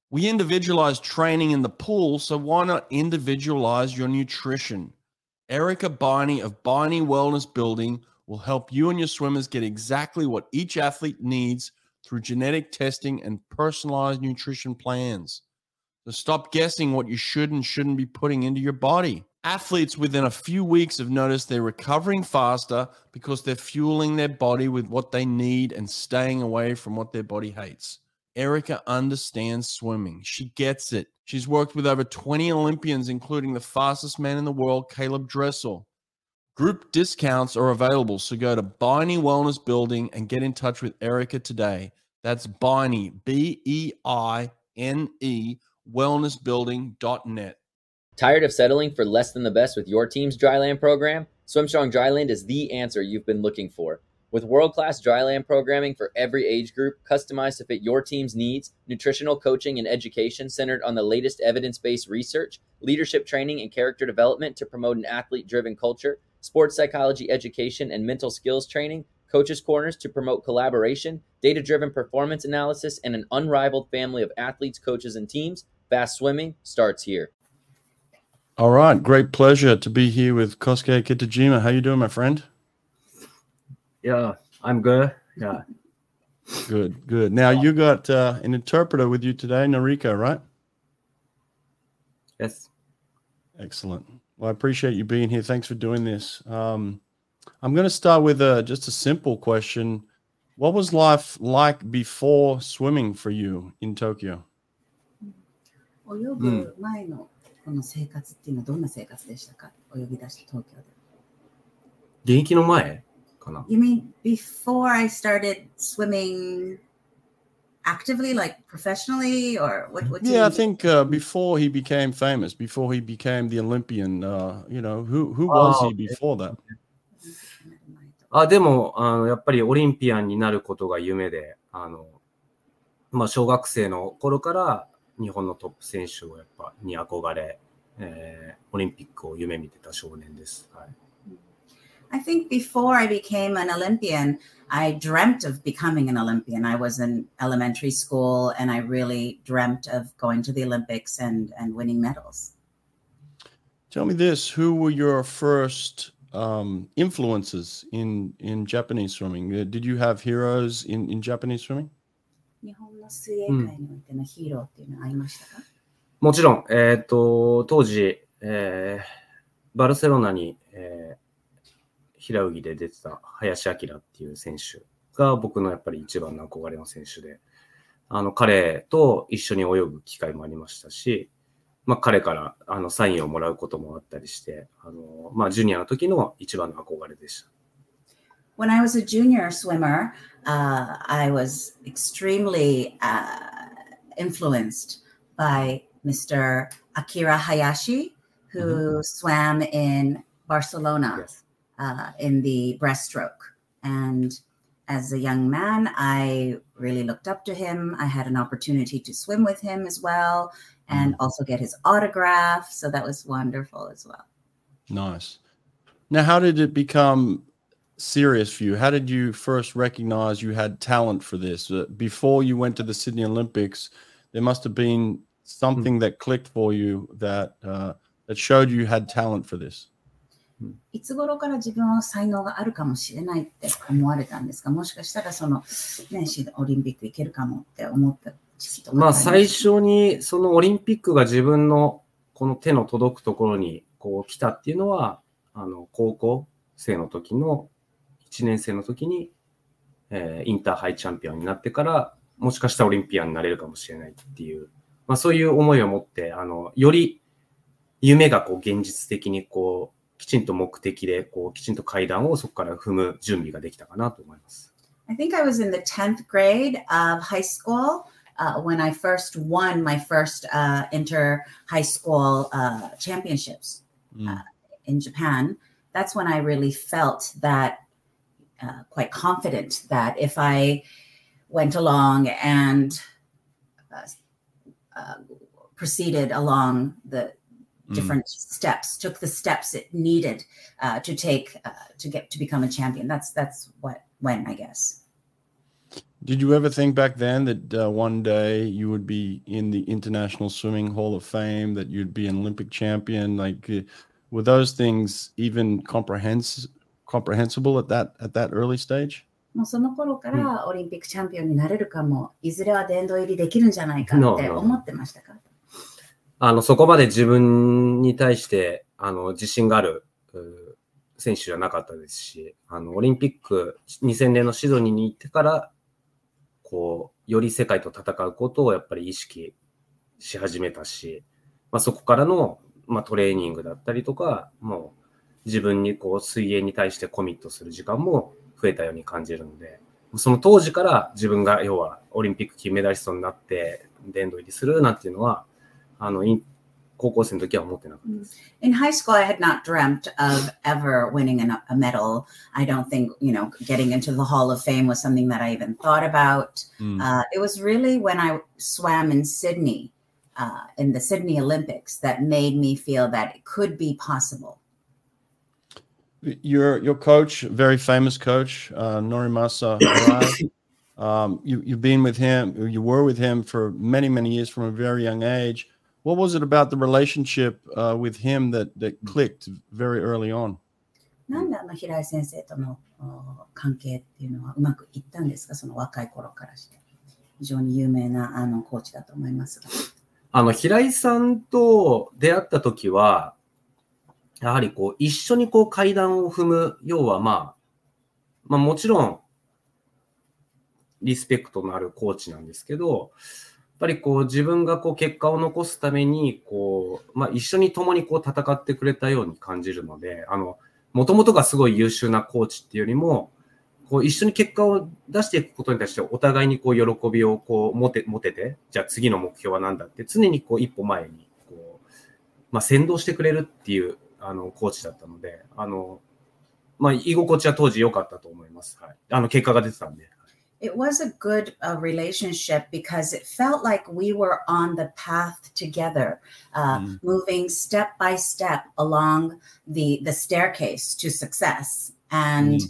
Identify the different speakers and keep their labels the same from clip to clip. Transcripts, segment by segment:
Speaker 1: We individualize training in the pool, so why not individualize your nutrition? Erica Biney of Biney Wellness Building will help you and your swimmers get exactly what each athlete needs through genetic testing and personalized nutrition plans. So stop guessing what you should and shouldn't be putting into your body. Athletes within a few weeks have noticed they're recovering faster because they're fueling their body with what they need and staying away from what their body hates. Erica understands swimming. She gets it. She's worked with over 20 Olympians, including the fastest man in the world, Caleb Dressel. Group discounts are available, so go to Biney Wellness Building and get in touch with Erica today. That's Biney, Beine, wellnessbuilding.net.
Speaker 2: Tired of settling for less than the best with your team's dryland program? SwimStrong Dryland is the answer you've been looking for. With world-class dryland programming for every age group, customized to fit your team's needs, nutritional coaching and education centered on the latest evidence-based research, leadership training and character development to promote an athlete-driven culture, sports psychology education and mental skills training, coaches' corners to promote collaboration, data-driven performance analysis, and an unrivaled family of athletes, coaches, and teams, Fast Swimming starts here.
Speaker 1: All right. Great pleasure to be here with Kosuke Kitajima. How you doing, my friend?
Speaker 3: Yeah, I'm good. Yeah.
Speaker 1: Good. Now, you got an interpreter with you today, Noriko, right?
Speaker 3: Yes.
Speaker 1: Excellent. Well, I appreciate you being here. Thanks for doing this. I'm going to start with just a simple question. What was life like before swimming for you in Tokyo?
Speaker 4: 泳ぐ前のこの生活っていうのはどんな生活でしたか？泳ぎ出した東京で。
Speaker 3: 現役の前かな？
Speaker 4: You mean before I started swimming actively, like professionally, or what?
Speaker 1: Yeah, I think before he became famous, before he became the Olympian, who was he before that?
Speaker 3: でもやっぱりオリンピアンになることが夢で、小学生の頃から日本のトップ選手をやっぱに憧れ、オリンピックを夢見てた少年です。はい。
Speaker 4: I think before I became an Olympian, I dreamt of becoming an Olympian. I was in elementary school and I really dreamt of going to the Olympics and winning medals.
Speaker 1: Tell me this, who were your first influences in Japanese swimming? Did you have heroes in Japanese swimming?
Speaker 4: 日本の水泳界においてのヒーローっていうのはありましたか？
Speaker 3: もちろん、当時、バルセロナに、平泳ぎで出てた林明っていう選手が僕のやっぱり一番の憧れの選手で、彼と一緒に泳ぐ機会もありましたし、彼からサインをもらうこともあったりして、ジュニアの時の一番の憧れでした。
Speaker 4: When I was a junior swimmer, I was extremely influenced by Mr. Akira Hayashi, who swam in Barcelona.
Speaker 3: Yes.
Speaker 4: In the breaststroke. And as a young man, I really looked up to him. I had an opportunity to swim with him as well and also get his autograph. So that was wonderful as well.
Speaker 1: Nice. Now, how did it become serious for you? How did you first recognize you had talent for this? Before you went to the Sydney Olympics, there must have been something that clicked for you that showed you had talent for this.
Speaker 4: いつ頃から自分は才能があるかもしれないって思われたんですか？もしかしたらオリンピック行けるかもって思った時期とか。
Speaker 3: 最初にそのオリンピックが自分のこの手の届くところにこう来たっていうのは、高校生の時の1年生の時に、インターハイチャンピオンになってから、もしかしたらオリンピアンになれるかもしれないっていう、そういう思いを持って、より夢がこう現実的にこう、きちんと目的でこうきちんと階段をそこから踏む準備ができたかなと思います。
Speaker 4: I think I was in the 10th grade of high school when I first won my first inter high school championships in Japan. That's when I really felt that quite confident that if I went along and proceeded along the different steps, took the steps it needed to take to become a champion. That's when I guess.
Speaker 1: Did you ever think back then that one day you would be in the International Swimming Hall of Fame, that you'd be an Olympic champion? Like, were those things even comprehensible at that early stage?
Speaker 4: もうその頃からオリンピックチャンピオンになれるかも、いずれは殿堂入りできるんじゃないかって思ってましたか？
Speaker 3: そこまで自分に対して自信がある選手じゃなかったですし、オリンピック2000年のシドニーに行ってからこうより世界と戦うことをやっぱり意識し始めたし、そこからのトレーニングだったりとか、もう自分にこう水泳に対してコミットする時間も増えたように感じるので、その当時から自分が要はオリンピック金メダリストになって殿堂入りするなんていうのは高校生の時は思ってなかったです。
Speaker 4: In high school, I had not dreamt of ever winning a medal. I don't think, getting into the Hall of Fame was something that I even thought about. It was really when I swam in Sydney, in the Sydney Olympics, that made me feel that it could be possible.
Speaker 1: Your coach, very famous coach, Norimasa Hirai, you've been with him, you were with him for many, many years from a very young age. What was it about the relationship with him that clicked very early on?
Speaker 4: なんで平井先生との関係っていうのはうまくいったんですか？その若い頃からして。非常に有名なコーチだと思いますが。
Speaker 3: 平井さんと出会った時は、やはりこう一緒にこう階段を踏む、要はもちろんリスペクトのあるコーチなんですけど、やっぱりこう自分がこう結果を残すためにこう、一緒に共にこう戦ってくれたように感じるので、もともとがすごい優秀なコーチっていうよりも、こう一緒に結果を出していくことに対してお互いにこう喜びをこう持てて、じゃあ次の目標は何だって常にこう一歩前にこう、先導してくれるっていうコーチだったので、居心地は当時良かったと思います。はい。結果が出てたんで。
Speaker 4: It was a good relationship because it felt like we were on the path together, moving step by step along the staircase to success. And,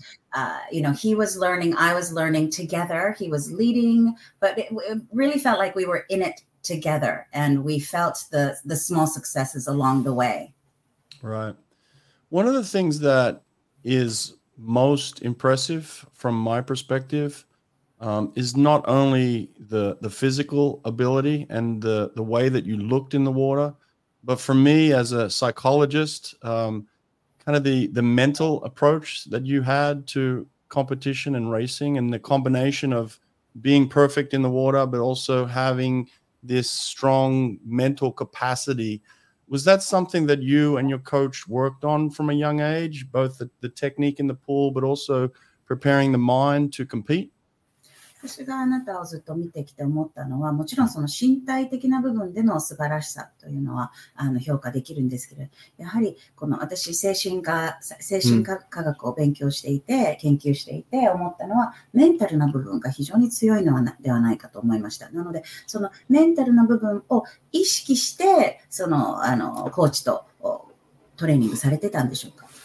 Speaker 4: he was learning, I was learning together. He was leading, but it really felt like we were in it together. And we felt the small successes along the way.
Speaker 1: Right. One of the things that is most impressive from my perspective is not only the physical ability and the way that you looked in the water, but for me as a psychologist, kind of the mental approach that you had to competition and racing, and the combination of being perfect in the water, but also having this strong mental capacity. Was that something that you and your coach worked on from a young age, both the technique in the pool, but also preparing the mind to compete?
Speaker 4: 私があなたをずっと見てきて思ったのは、もちろんその身体的な部分での素晴らしさというのは評価できるんですけど、やはりこの私精神科学を勉強していて研究していて思ったのは、メンタルな部分が非常に強いのではないかと思いました。なのでそのメンタルな部分を意識してそのコーチとトレーニングされてたんでしょうか？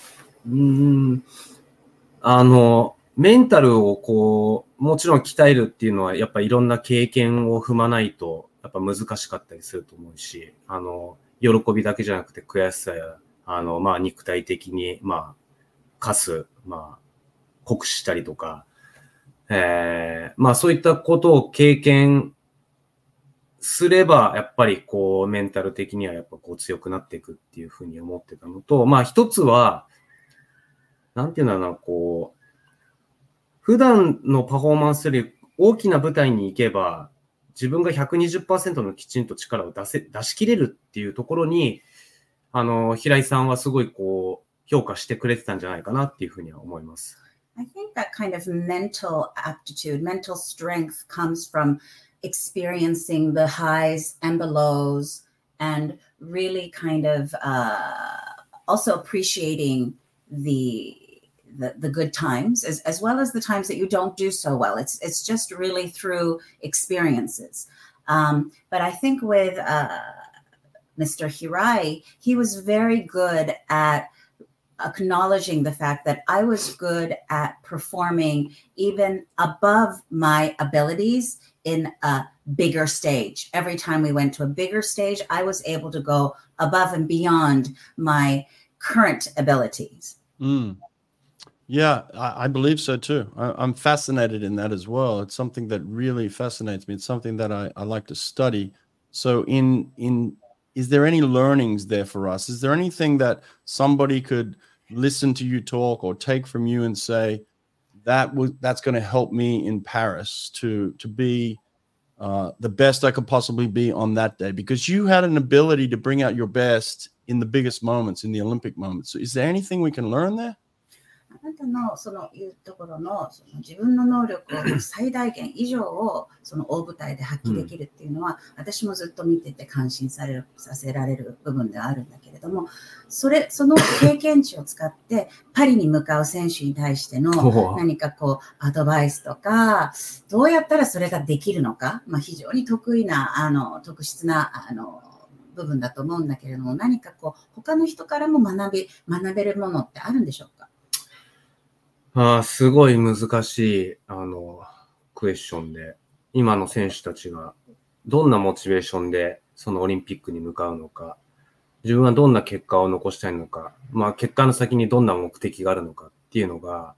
Speaker 3: メンタルをこう、もちろん鍛えるっていうのは、やっぱいろんな経験を踏まないと、やっぱ難しかったりすると思うし、喜びだけじゃなくて悔しさや、肉体的に、酷使したりとか、そういったことを経験すれば、やっぱりこう、メンタル的にはやっぱこう強くなっていくっていうふうに思ってたのと、一つは、なんていうんだろうな、こう、普段のパフォーマンスより大きな舞台に行けば、自分が 120% のきちんと力を出し切れるっていうところに、平井さんはすごいこう、評価してくれてたんじゃないかなっていうふうには思います。
Speaker 4: I think that kind of mental aptitude, mental strength comes from experiencing the highs and the lows and really kind of also appreciating the good times as well as the times that you don't do so well. It's just really through experiences. But I think with Mr. Hirai, he was very good at acknowledging the fact that I was good at performing even above my abilities in a bigger stage. Every time we went to a bigger stage, I was able to go above and beyond my current abilities.
Speaker 1: Yeah, I believe so too. I'm fascinated in that as well. It's something that really fascinates me. It's something that I like to study. So is there any learnings there for us? Is there anything that somebody could listen to you talk or take from you and say, that's going to help me in Paris to be the best I could possibly be on that day? Because you had an ability to bring out your best in the biggest moments, in the Olympic moments. So is there anything we can learn there?
Speaker 4: あなたのそのいうところのその自分の能力を最大限以上をその大舞台で発揮できるっていうのは、私もずっと見てて感心させられる部分ではあるんだけれども、その経験値を使ってパリに向かう選手に対しての何かこうアドバイスとか、どうやったらそれができるのか、非常に得意な特質な部分だと思うんだけれども、何かこう他の人からも学べるものってあるんでしょうか？
Speaker 3: すごい難しい、クエスチョンで、今の選手たちがどんなモチベーションでそのオリンピックに向かうのか、自分はどんな結果を残したいのか、結果の先にどんな目的があるのかっていうのが、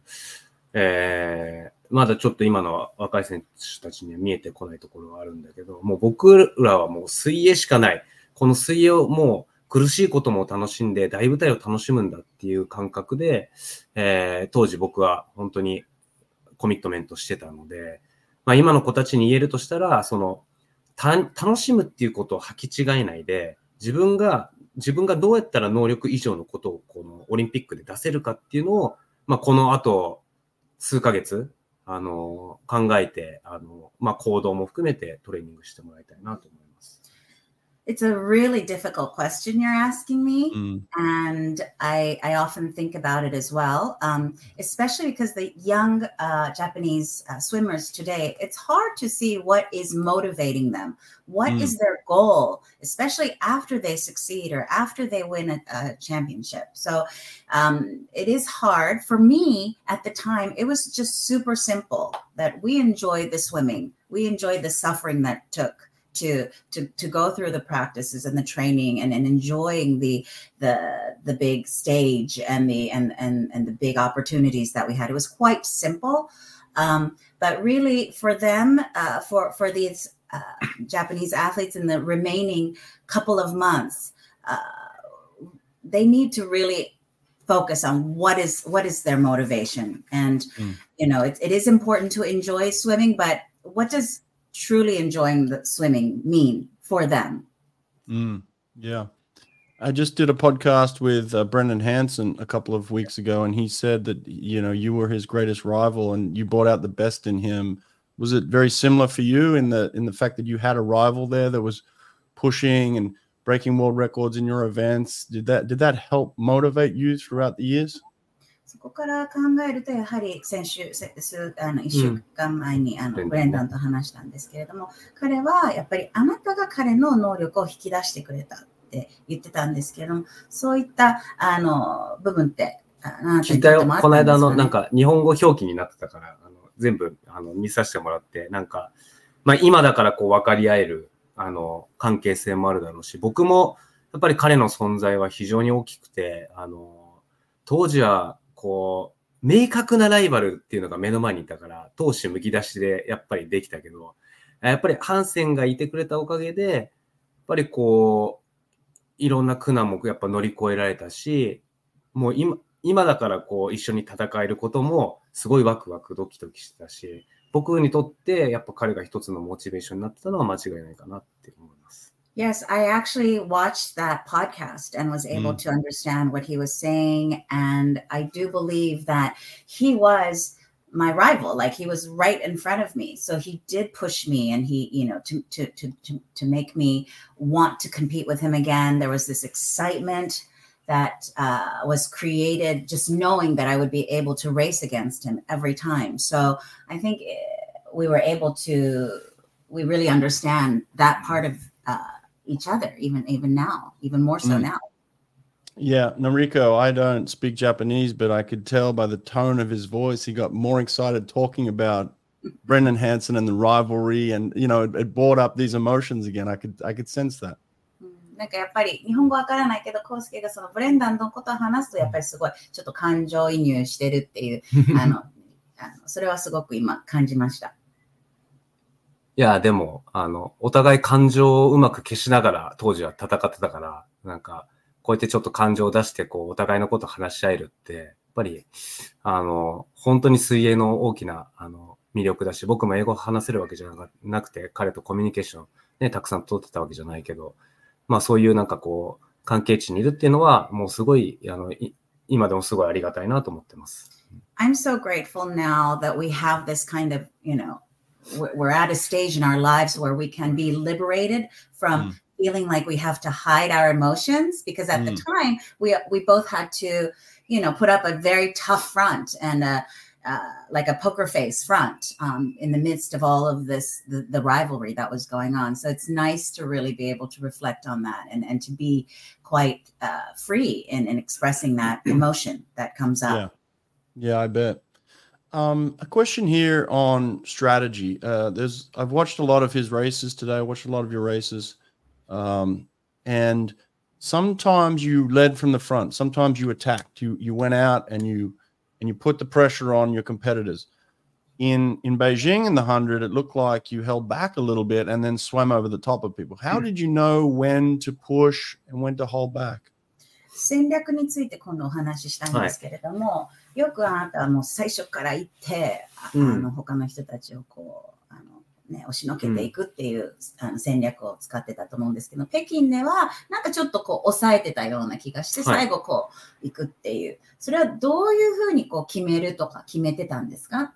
Speaker 3: まだちょっと今の若い選手たちには見えてこないところはあるんだけど、もう僕らはもう水泳しかない。この水泳をもう苦しいことも楽しんで大舞台を楽しむんだっていう感覚で、当時僕は本当にコミットメントしてたので、今の子たちに言えるとしたら、楽しむっていうことを履き違えないで、自分がどうやったら能力以上のことをこのオリンピックで出せるかっていうのを、この後数ヶ月、考えて、行動も含めてトレーニングしてもらいたいなと思います。
Speaker 4: It's a really difficult question you're asking me, and I often think about it as well, especially because the young Japanese swimmers today, it's hard to see what is motivating them. What is their goal, especially after they succeed or after they win a championship? So it is hard. For me, at the time, it was just super simple that we enjoyed the swimming. We enjoyed the suffering that took to go through the practices and the training and enjoying the big stage and the big opportunities that we had. It was quite simple, but really for them, for these Japanese athletes in the remaining couple of months, they need to really focus on what is their motivation. And it is important to enjoy swimming, but what does truly enjoying the swimming mean for them?
Speaker 1: Yeah. I just did a podcast with Brendan Hansen a couple of weeks ago, and he said that, you were his greatest rival and you brought out the best in him. Was it very similar for you in the fact that you had a rival there that was pushing and breaking world records in your events? Did that help motivate you throughout the years?
Speaker 4: そこから考えると、やはり先週、1週間前にブレンダンと話したんですけれども、彼はやっぱりあなたが彼の能力を引き出してくれたって言ってたんですけれども、そういった部分って
Speaker 3: 聞いたよ。この間なんか日本語表記になってたから、全部見させてもらって、なんか、今だからこう分かり合える関係性もあるだろうし、僕もやっぱり彼の存在は非常に大きくて、当時はこう明確なライバルっていうのが目の前にいたから、闘志むき出しでやっぱりできたけど、やっぱりハンセンがいてくれたおかげで、やっぱりこういろんな苦難もやっぱ乗り越えられたし、もう今だからこう一緒に戦えることもすごいワクワクドキドキしてたし、僕にとってやっぱ彼が一つのモチベーションになってたのは間違いないかなって思います。
Speaker 4: Yes, I actually watched that podcast and was able to understand what he was saying. And I do believe that he was my rival, like he was right in front of me. So he did push me and he, to make me want to compete with him again. There was this excitement that was created just knowing that I would be able to race against him every time. So I think we really understand that part of each other, even now, even more so now.
Speaker 1: Yeah, Noriko, I don't speak Japanese, but I could tell by the tone of his voice, he got more excited talking about Brendan Hansen and the rivalry, and it brought up these emotions again. I could sense that.
Speaker 4: なんかやっぱり日本語わからないけど、コウスケがそのブレンダンのことを話すと、やっぱりすごいちょっと感情移入してるっていう、それはすごく今感じました。
Speaker 3: いや、でも、お互い感情をうまく消しながら当時は戦ってたから、なんか、こうやってちょっと感情を出して、お互いのことを話し合えるって、やっぱり、本当に水泳の大きな、魅力だし、僕も英語話せるわけじゃなくて、彼とコミュニケーションね、たくさん取ってたわけじゃないけど、まあそういうなんか関係値にいるっていうのは、もうすごい、今でもすごいありがたいなと思ってます。
Speaker 4: I'm so grateful now that we have this kind of, we're at a stage in our lives where we can be liberated from feeling like we have to hide our emotions, because at the time we both had to, put up a very tough front and like a poker face front in the midst of all of this, the rivalry that was going on. So it's nice to really be able to reflect on that and to be quite free in expressing that emotion that comes up.
Speaker 1: Yeah, I bet. A question here on strategy. I've watched a lot of his races today. I watched a lot of your races. And sometimes you led from the front. Sometimes you attacked. You went out and you put the pressure on your competitors. In Beijing in the 100, it looked like you held back a little bit and then swam over the top of people. How did you know when to push and when to hold back?
Speaker 4: 戦略について今度お話ししたいんですけれども、よくあなたはもう最初から行って、他の人たちを押しのけていくっていう、戦略を使ってたと思うんですけど、北京ではなんかちょっと抑えてたような気がして、最後行くっていう、それはどういうふうに決めるとか決めてたんですか？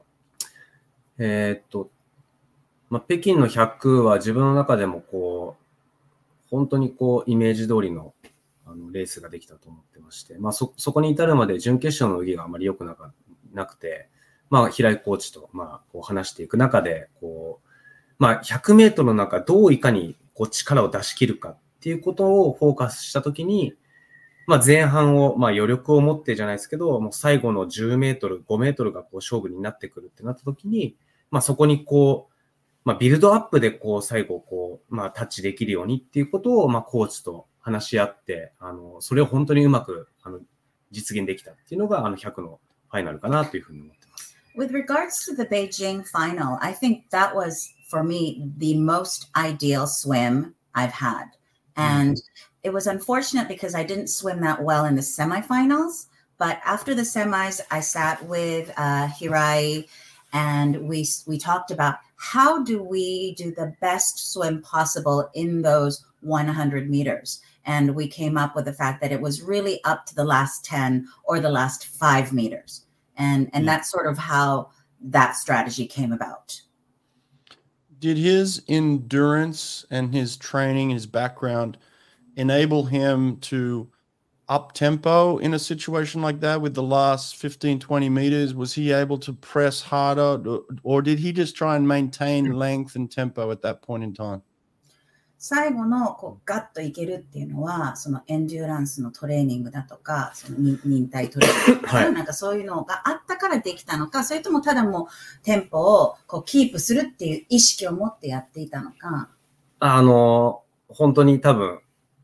Speaker 3: 北京の100は自分の中でも本当にイメージ通りのレースができたと思ってまして、そこに至るまで準決勝の泳ぎがあまり良くなくて、平井コーチと話していく中で100メートルの中どういかに力を出し切るかっていうことをフォーカスしたときに、前半を余力を持ってじゃないですけど、もう最後の10メートル、5メートルが勝負になってくるってなったときに、そこにビルドアップで最後タッチできるようにっていうことをコーチと話し合って、それを本当にうまく実現できたっていうのが100のファイナルかなというふうに思ってます。
Speaker 4: With regards to the Beijing final, I think that was for me the most ideal swim I've had. And it was unfortunate because I didn't swim that well in the semifinals, but after the semis I sat with Hirai and we talked about how do we do the best swim possible in those 100 meters. And we came up with the fact that it was really up to the last 10 or the last 5 meters. And that's sort of how that strategy came about.
Speaker 1: Did his endurance and his training, his background, enable him to up tempo in a situation like that with the last 15, 20 meters? Was he able to press harder, or did he just try and maintain length and tempo at that point in time?
Speaker 4: 最後のガッといけるっていうのは、そのエンデューランスのトレーニングだとか、その忍耐トレーニングとか、なんかそういうのがあったからできたのか、それともただもうテンポをキープするっていう意識を持ってやっていたのか。
Speaker 3: 本当に多分、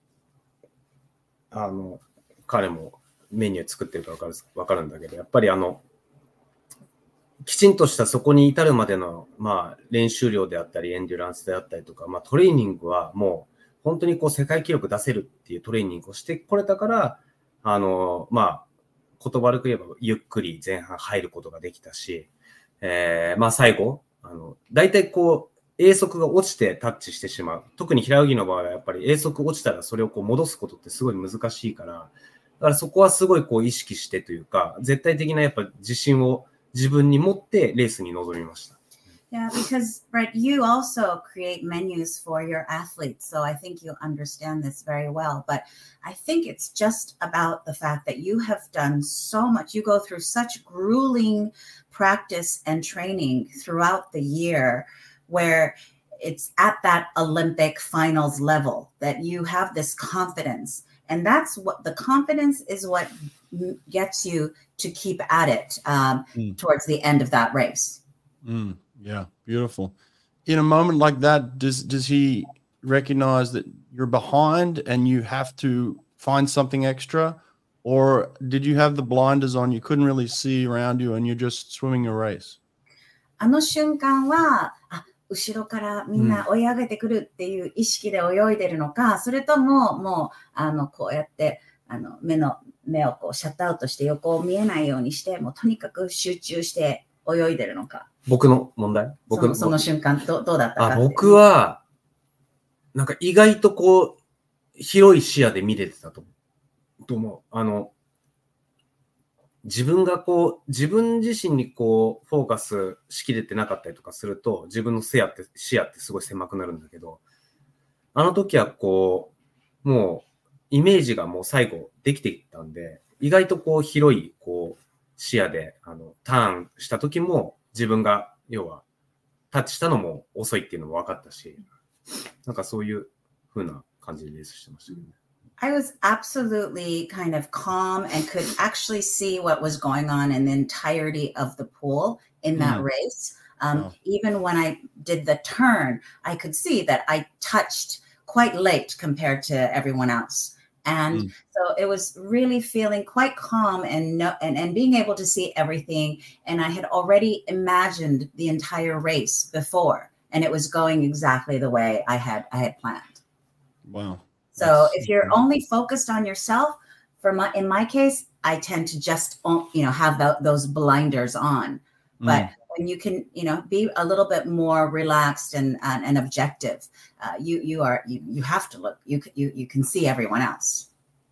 Speaker 3: 彼もメニュー作ってるからわかるんだけど、やっぱりきちんとしたそこに至るまでの、練習量であったり、エンデュランスであったりとか、トレーニングはもう本当に世界記録出せるっていうトレーニングをしてこれたから、言葉悪く言えばゆっくり前半入ることができたし、最後、大体泳速が落ちてタッチしてしまう。特に平泳ぎの場合はやっぱり泳速落ちたらそれを戻すことってすごい難しいから、だからそこはすごい意識してというか、絶対的なやっぱ自信を自分に持ってレースに臨みました。
Speaker 4: Yeah, because right, you also create menus for your athletes, so I think you understand this very well. But I think it's just about the fact that you have done so much. You go through such grueling practice and training throughout the year, where it's at that Olympic finals level that you have this confidence And that's what the confidence is what gets you to keep at it towards the end of that race.
Speaker 1: Yeah, beautiful. In a moment like that, does he recognize that you're behind and you have to find something extra? Or did you have the blinders on, you couldn't really see around you and you're just swimming a race?
Speaker 4: あの瞬間は、後ろからみんな追い上げてくるっていう意識で泳いでるのか、それとももうこうやって目をこうシャットアウトして横を見えないようにして、もうとにかく集中して泳いでるのか。
Speaker 3: 僕の問題？
Speaker 4: その瞬間どうだったかって。
Speaker 3: 僕は、なんか意外とこう、広い視野で見れてたと思う。自分がこう、自分自身にこう、フォーカスしきれてなかったりとかすると、自分の視野ってすごい狭くなるんだけど、あの時はこう、もう、イメージがもう最後できていったんで、意外とこう、広いこう、視野で、ターンした時も、自分が、要は、タッチしたのも遅いっていうのも分かったし、なんかそういう風な感じでレースしてましたけどね。
Speaker 4: I was absolutely kind of calm and could actually see what was going on in the entirety of the pool in that race. Even when I did the turn, I could see that I touched quite late compared to everyone else. And so it was really feeling quite calm and being able to see everything. And I had already imagined the entire race before, and it was going exactly the way I had planned.
Speaker 1: Wow.
Speaker 4: So if you're only focused on yourself, in my case, I tend to just, have those blinders on. But when you can, be a little bit more relaxed and objective, you have to look. You can see everyone else.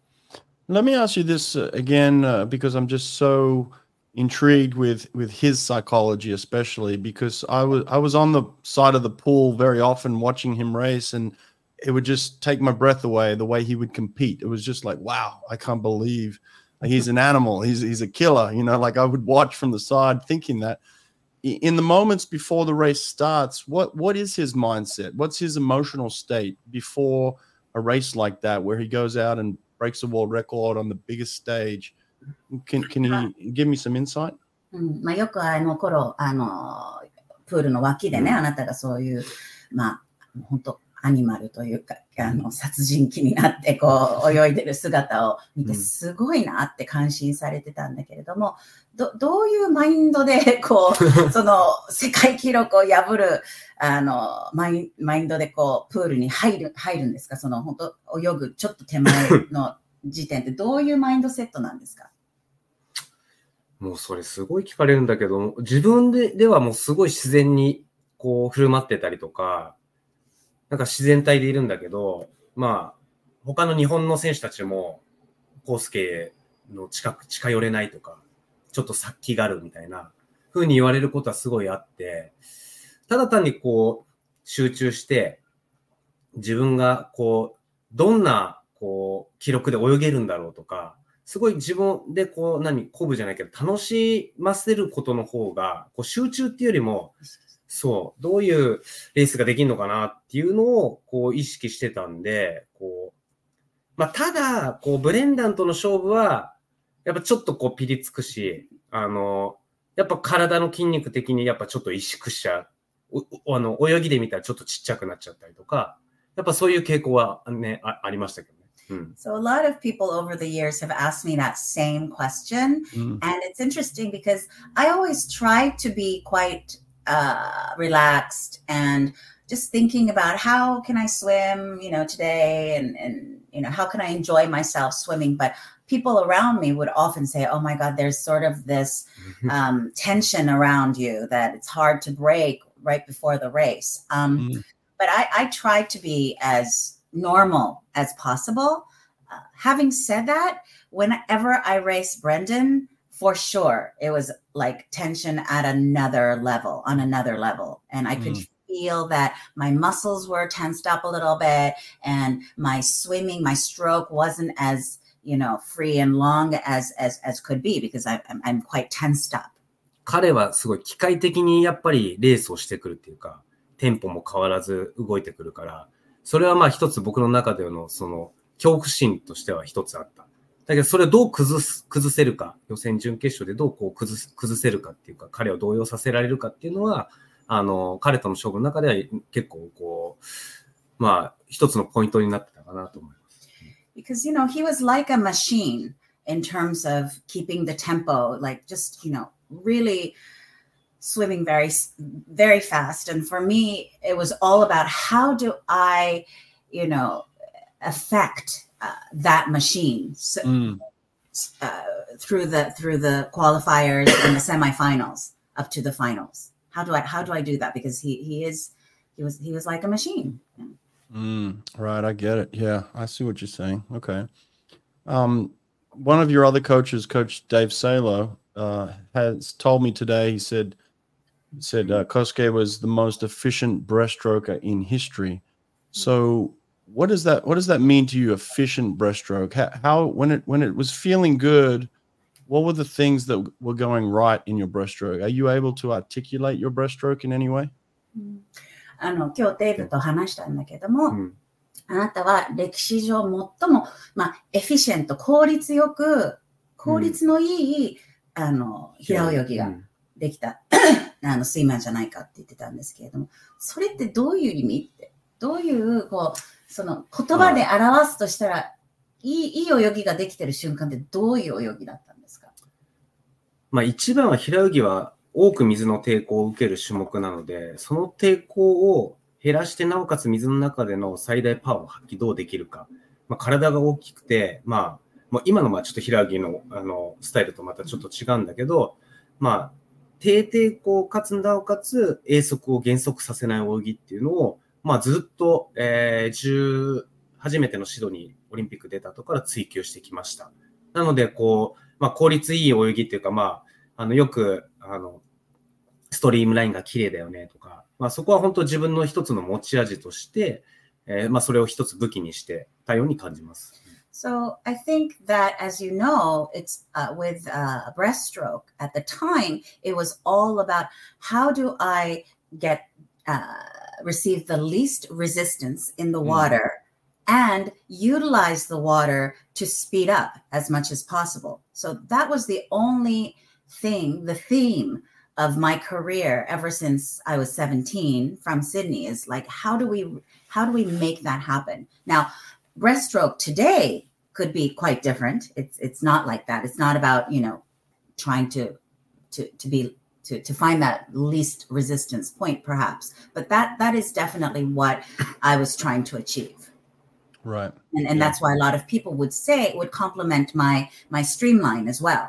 Speaker 1: Let me ask you this again, because I'm just so intrigued with his psychology, especially because I was on the side of the pool very often watching him race, and it would just take my breath away the way he would compete. It was just like, wow, I can't believe he's an animal. He's a killer. Like I would watch from the side thinking that. In the moments before the race starts, what is his mindset? What's his emotional state before a race like that, where he goes out and breaks a world record on the biggest stage? Can he give me some insight?
Speaker 4: よく頃、プールの脇でね、あなたがそういう、本当アニマルというか、殺人鬼になってこう泳いでる姿を見てすごいなって感心されてたんだけれども、どういうマインドでこう、その世界記録を破る、マインドでこう、プールに入るんですか？その本当泳ぐちょっと手前の時点ってどういうマインドセットなんですか？
Speaker 3: もうそれすごい聞かれるんだけど、自分ではもうすごい自然にこう振る舞ってたりとか、なんか自然体でいるんだけど、他の日本の選手たちも、コウスケの近寄れないとか、ちょっと殺気があるみたいな風に言われることはすごいあって、ただ単にこう、集中して、自分がこう、どんなこう、記録で泳げるんだろうとか、すごい自分でこう、鼓舞じゃないけど、楽しませることの方が、こう集中っていうよりも、そう、どういうレースができるのかなっていうのをこう意識してたんで、こう、ただ、こうブレンダンとの勝負は、やっぱちょっとこうピリつくし、やっぱ体の筋肉的にやっぱちょっと萎縮しちゃう。泳ぎで見たらちょっとちっちゃくなっちゃったりとか、やっぱそういう傾向はね、ありましたけどね。
Speaker 4: So a lot of people over the years have asked me that same question. And it's interesting because I always try to be quite relaxed and just thinking about how can I swim, today and how can I enjoy myself swimming? But people around me would often say, oh my God, there's sort of this tension around you that it's hard to break right before the race. But I try to be as normal as possible. Having said that, whenever I race Brendan, for sure, it was like tension at another level. And I could feel that my muscles were tensed up a little bit and my stroke wasn't as, free and long as could be because I'm quite tensed up.
Speaker 3: 彼はすごい機械的にやっぱりレースをしてくるっていうか、テンポも変わらず動いてくるから、それは一つ僕の中でのその恐怖心としては一つあった。だけどそれをどう崩せるか、予選準決勝でどうこう崩せるかっていうか、彼を動揺させられるかっていうのは、彼との勝負の中では結構こう、まあ、一つのポイントになってたかなと思います。
Speaker 4: Because, he was like a machine in terms of keeping the tempo, like just, really swimming very, very fast. And for me, it was all about how do I, affect that machine through the qualifiers and the semifinals up to the finals. How do I do that? Because he was like a machine.
Speaker 1: Right, I get it. Yeah, I see what you're saying. Okay. One of your other coaches, Coach Dave Salo, has told me today. He said Kosuke was the most efficient breaststroker in history. So what does that mean to you? Efficient breaststroke? How when it was feeling good, what were the things that were going right in your breaststroke? Are you able to articulate your breaststroke in any way?
Speaker 4: 今日デイブと話したんだけども、あなたは歴史上最も、エフィシェント、効率のいい、平泳ぎができた、スイマーじゃないかって言ってたんですけれども、それってどういう意味って、どういう、その言葉で表すとしたら、いい泳ぎができてる瞬間ってどういう泳ぎだったんですか？
Speaker 3: 一番は平泳ぎは多く水の抵抗を受ける種目なので、その抵抗を減らしてなおかつ水の中での最大パワーを発揮どうできるか。体が大きくて、今のちょっと平泳ぎのスタイルとまたちょっと違うんだけど、低抵抗かつなおかつ泳速を減速させない泳ぎっていうのを、ずっと、初めてのシドニーオリンピック出た後から追求してきました。なので、効率いい泳ぎっていうか、よく、ストリームラインが綺麗だよねとか、そこは本当自分の一つの持ち味として、それを一つ武器にしてたように感じます。
Speaker 4: So I think that, as you know, it's with breaststroke. At the time, it was all about how do I receive the least resistance in the water and utilize the water to speed up as much as possible. So that was the only thing, the theme of my career ever since I was 17 from Sydney is like, how do we make that happen? Now, breaststroke today could be quite different. It's not like that. It's not about, trying to find that least resistance point perhaps, but that is definitely what I was trying to achieve.
Speaker 1: Right.
Speaker 4: And that's why a lot of people would compliment my streamline as well.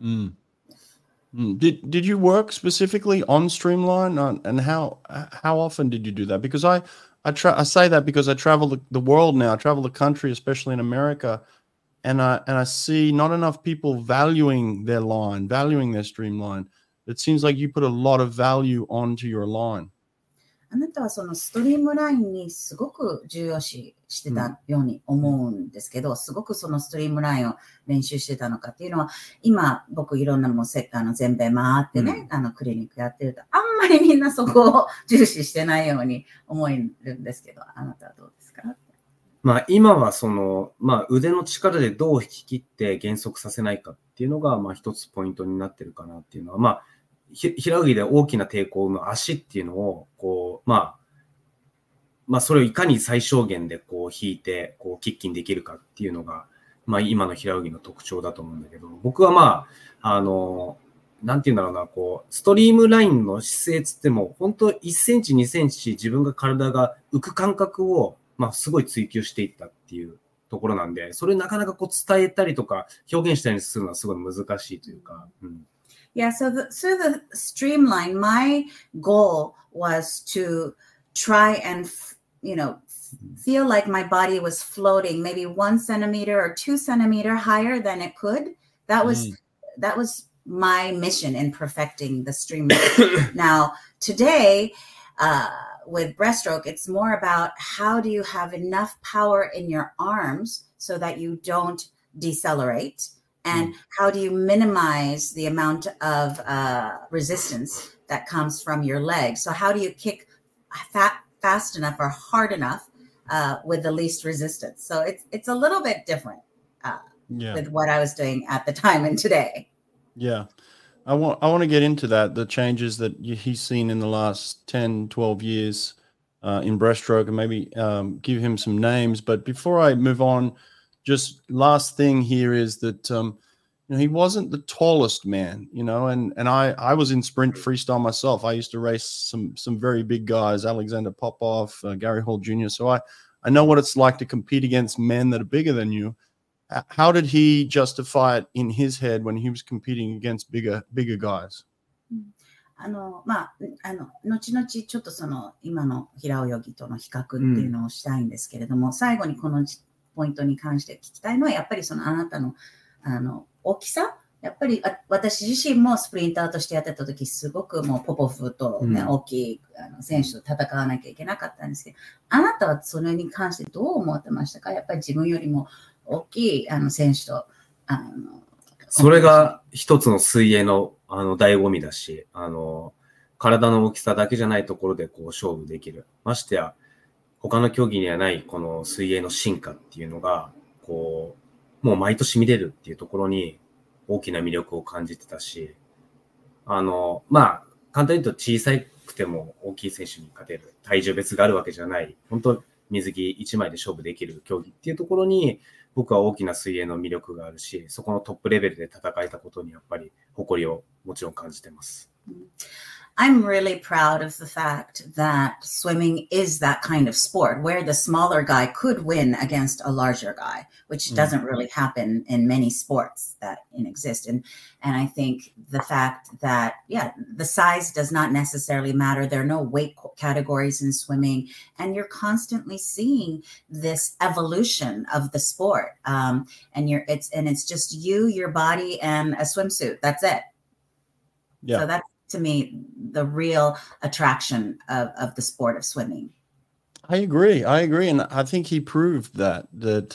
Speaker 1: Did you work specifically on streamline, and how often did you do that? Because I say that because I travel the world now. I travel the country, especially in America, and I see not enough people valuing their line, valuing their streamline. It seems like you put a lot of value onto your line.
Speaker 4: あなたはそのストリームラインにすごく重要視してたように思うんですけど、すごくそのストリームラインを練習してたのかっていうのは、今僕いろんなも全米回ってね、クリニックやってると、あんまりみんなそこを重視してないように思えるんですけど、あなたはどうですか？
Speaker 3: 今は腕の力でどう引き切って減速させないかっていうのが、一つポイントになってるかなっていうのは、平泳ぎで大きな抵抗を生む足っていうのを、それをいかに最小限で引いて、キッキンできるかっていうのが、今の平泳ぎの特徴だと思うんだけど、僕はなんていうんだろうな、ストリームラインの姿勢つっても、本当1センチ、2センチ自分が体が浮く感覚を、すごい追求していったっていうところなんで、それなかなか伝えたりとか表現したりするのはすごい難しいというか。
Speaker 4: Yeah, so through the streamline, my goal was to try and, feel like my body was floating maybe 1 centimeter or 2 centimeter higher than it could. That was my mission in perfecting the streamline. Now, today, with breaststroke, it's more about how do you have enough power in your arms so that you don't decelerate, and how do you minimize the amount of resistance that comes from your legs. So how do you kick fast enough or hard enough with the least resistance. So it's a little bit different
Speaker 1: Yeah.
Speaker 4: with what I was doing at the time and today.
Speaker 1: Yeah. I want to get into that, the changes that he's seen in the last 10, 12 years in breaststroke, and maybe give him some names. But before I move on, just last thing here is that he wasn't the tallest man, and I was in sprint freestyle myself. I used to race some very big guys, Alexander Popov, Gary Hall Jr. So I know what it's like to compete against men that are bigger than you. How did he justify it in his head when he was competing against bigger guys?
Speaker 4: 後々ちょっとその今の平泳ぎとの比較っていうのをしたいんですけれども、最後にこのポイントに関して聞きたいのは、やっぱりそのあなたの大きさ、やっぱり私自身もスプリンターとしてやってた時、すごくもうポポフと、ね大きい選手と戦わなきゃいけなかったんですけど、あなたはそれに関してどう思ってましたか？やっぱり自分よりも大きい選手と
Speaker 3: それが一つの水泳の醍醐味だし、体の大きさだけじゃないところでこう勝負できる。ましてや他の競技にはないこの水泳の進化っていうのがこうもう毎年見れるっていうところに大きな魅力を感じてたし、簡単に言うと小さくても大きい選手に勝てる、体重別があるわけじゃない、本当水着一枚で勝負できる競技っていうところに僕は大きな水泳の魅力があるし、そこのトップレベルで戦えたことにやっぱり誇りをもちろん感じてます。
Speaker 4: I'm really proud of the fact that swimming is that kind of sport where the smaller guy could win against a larger guy, which doesn't really happen in many sports that exist. And I think the fact that, the size does not necessarily matter. There are no weight categories in swimming, and you're constantly seeing this evolution of the sport. And it's just you, your body, and a swimsuit. That's it.
Speaker 1: Yeah.
Speaker 4: So that's, to me, the real attraction of the sport of swimming.
Speaker 1: I agree. And I think he proved that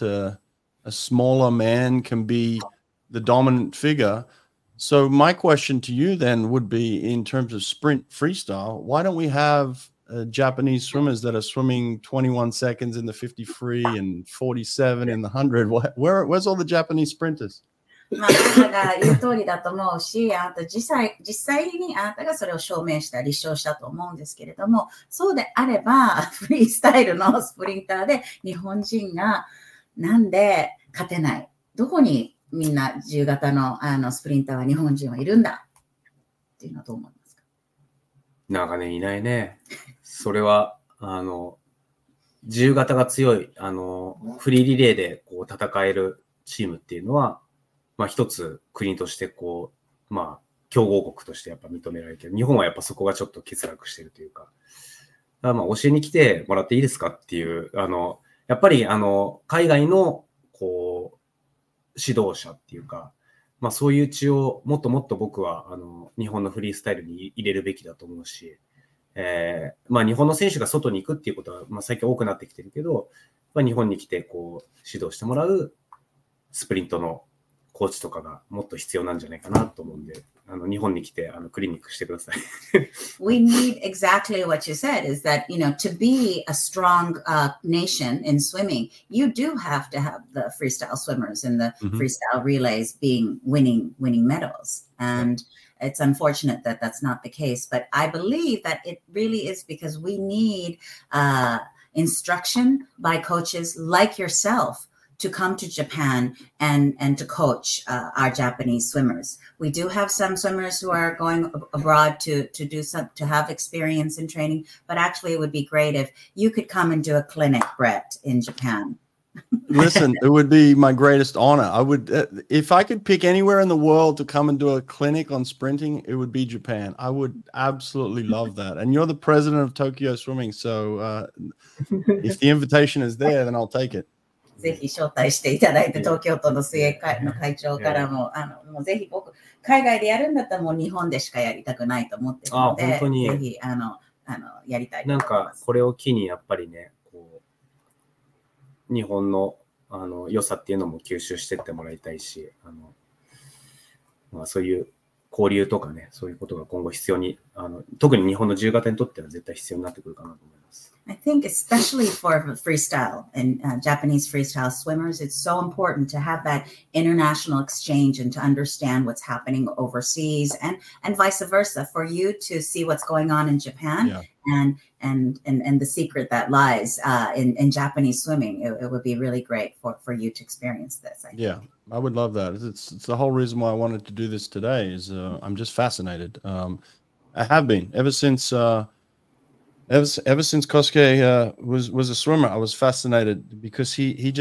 Speaker 1: a smaller man can be the dominant figure. So my question to you then would be, in terms of sprint freestyle, why don't we have Japanese swimmers that are swimming 21 seconds in the 50 free and 47 in the 100? Where's all the Japanese sprinters?
Speaker 4: あなたが言う通りだと思うし、あなた実際にあなたがそれを証明した立証したと思うんですけれども、そうであればフリースタイルのスプリンターで日本人がなんで勝てない、どこにみんな自由形のスプリンターは日本人はいるんだっていうのはどう思いますか？
Speaker 3: なんかね、いないね。それは自由形が強いフリーリレーでこう戦えるチームっていうのは、一つ国としてこう強豪国としてやっぱ認められてる。日本はやっぱそこがちょっと欠落してるというか、教えに来てもらっていいですかっていうやっぱり海外のこう指導者っていうか、そういう血をもっともっと僕は日本のフリースタイルに入れるべきだと思うし、日本の選手が外に行くっていうことは最近多くなってきてるけど、日本に来てこう指導してもらうスプリントのコーチとかがもっと必要なんじゃないかなと思うんで、日本に来てクリニックしてください。
Speaker 4: We need exactly what you said, is that, to be a strong nation in swimming, you do have to have the freestyle swimmers and the freestyle relays winning medals. And it's unfortunate that that's not the case, but I believe that it really is because we need instruction by coaches like yourself to come to Japan and to coach our Japanese swimmers. We do have some swimmers who are going abroad to have experience in training, but actually it would be great if you could come and do a clinic, Brett, in Japan.
Speaker 1: Listen, it would be my greatest honor. I would, if I could pick anywhere in the world to come and do a clinic on sprinting, it would be Japan. I would absolutely love that. And you're the president of Tokyo Swimming, so if the invitation is there, then I'll take it.
Speaker 4: ぜひ招待していただいて、東京都の水泳会の会長からも、もうぜひ僕、海外でやるんだったらもう日本でしかやりたくないと思ってるので、
Speaker 3: 本当に
Speaker 4: ぜひやりたいと思います。
Speaker 3: なんかこれを機にやっぱりね、こう日本の良さっていうのも吸収してってもらいたいし、そういう交流とかね、そういうことが今後必要に、特に日本の自由形にとっては絶対必要になってくるかなと思います。
Speaker 4: I think especially for freestyle and Japanese freestyle swimmers, it's so important to have that international exchange and to understand what's happening overseas and vice versa, for you to see what's going on in Japan and the secret that lies in Japanese swimming. It would be really great for you to experience this. I think.
Speaker 1: Yeah, I would love that. It's the whole reason why I wanted to do this today is I'm just fascinated. I have been ever since Kosuke was a swimmer. I was fascinated because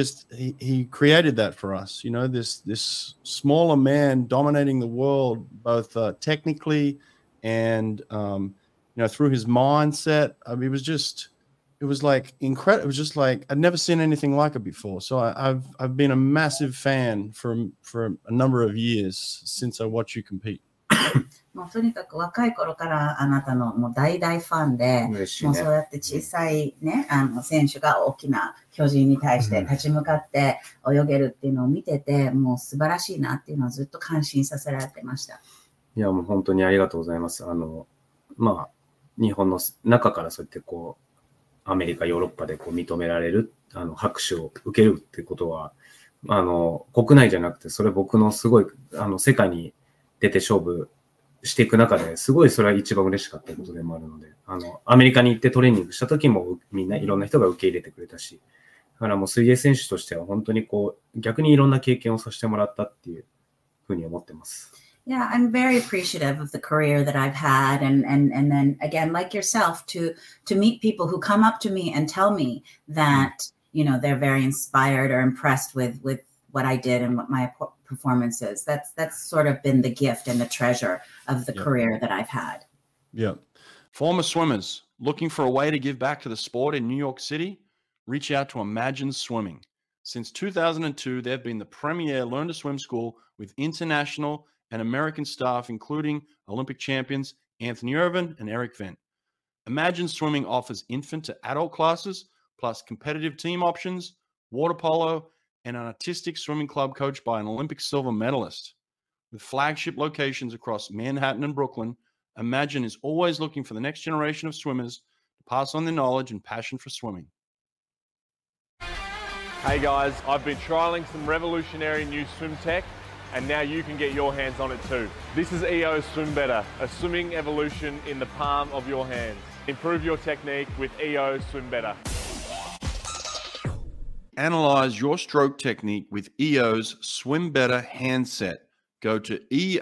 Speaker 1: he created that for us. You know, this smaller man dominating the world, both technically and through his mindset. I mean, it was like incredible. It was just like I'd never seen anything like it before. So I've been a massive fan for a number of years since I watched you compete.
Speaker 4: もうとにかく若い頃からあなたのもう大ファンで、もうそうやって小さいね、選手が大きな巨人に対して立ち向かって泳げるっていうのを見てて、もう素晴らしいなっていうのをずっと感心させられてました。
Speaker 3: いや、もう本当にありがとうございます。まあ、日本の中からそうやってこう、アメリカ、ヨーロッパでこう認められる、拍手を受けるってことは、国内じゃなくて、それ僕のすごい、世界に出て勝負していく中ですごいそれは一番嬉しかったことでもあるので、アメリカに行ってトレーニングした時もみんないろんな人が受け入れてくれたし、だからもう水泳選手としては本当にこう逆にいろんな経験をさせてもらったっていうふうに思ってます。
Speaker 4: Yeah, I'm very appreciative of the career that I've had, and then again, like yourself, to meet people who come up to me and tell me that they're very inspired or impressed with what I did and what my performance is. That's sort of been the gift and the treasure of the career that I've had.
Speaker 1: Yeah. Former swimmers looking for a way to give back to the sport in New York City? Reach out to Imagine Swimming. Since 2002, they've been the premier learn to swim school with international and American staff, including Olympic champions Anthony Irvin and Eric Vent. Imagine Swimming offers infant to adult classes, plus competitive team options, water polo, and an artistic swimming club coached by an Olympic silver medalist. With flagship locations across Manhattan and Brooklyn, Imagine is always looking for the next generation of swimmers to pass on their knowledge and passion for swimming.
Speaker 5: Hey guys, I've been trialing some revolutionary new swim tech, and now you can get your hands on it too. This is EO Swim Better, a swimming evolution in the palm of your hands. Improve your technique with EO Swim Better.
Speaker 1: Analyze your stroke technique with EO's Swim Better handset. Go to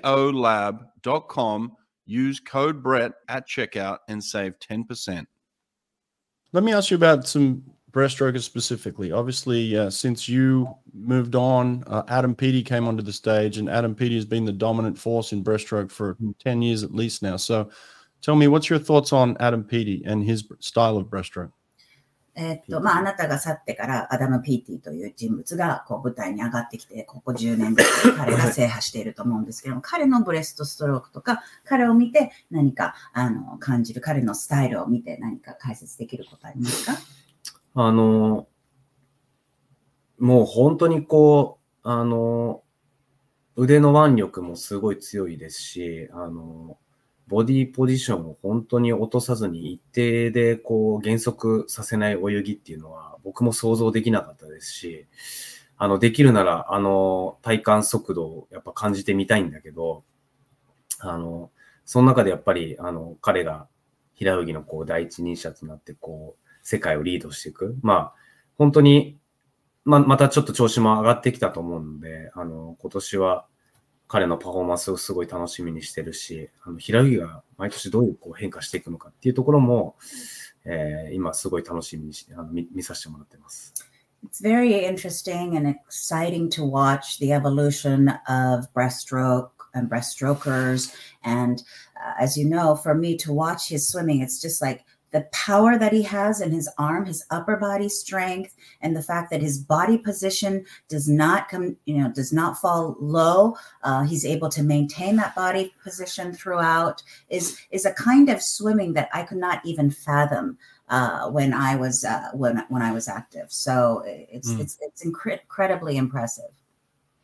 Speaker 1: eolab.com, use code Brett at checkout, and save 10%. Let me ask you about some breaststrokers specifically. Obviously, since you moved on, Adam Peaty came onto the stage, and Adam Peaty has been the dominant force in breaststroke for 10 years at least now. So tell me, what's your thoughts on Adam Peaty and his style of breaststroke?
Speaker 4: あなたが去ってからアダム・ピーティという人物がこう舞台に上がってきて、ここ10年ぐらい彼が制覇していると思うんですけども、彼のブレストストロークとか、彼を見て何か感じる、彼のスタイルを見て何か解説できることありますか？
Speaker 3: もう本当にこう、腕の腕力もすごい強いですし、ボディポジションを本当に落とさずに一定でこう減速させない泳ぎっていうのは僕も想像できなかったですし、できるなら体感速度をやっぱ感じてみたいんだけど、その中でやっぱり彼が平泳ぎのこう第一人者となってこう世界をリードしていく。まあ本当にまたちょっと調子も上がってきたと思うので、今年は彼のパフォーマンスをすごい楽しみにしてるし、平泳ぎが毎年どういうこう変化していくのかっていうところも、今すごい楽しみにして見させてもらってます。
Speaker 4: It's very interesting and exciting to watch the evolution of breaststroke and breaststrokers. And as you know, for me to watch his swimming, it's just like the power that he has in his arm, his upper body strength, and the fact that his body position does not fall low. He's able to maintain that body position throughout is a kind of swimming that I could not even fathom when I was active. So it's incredibly impressive.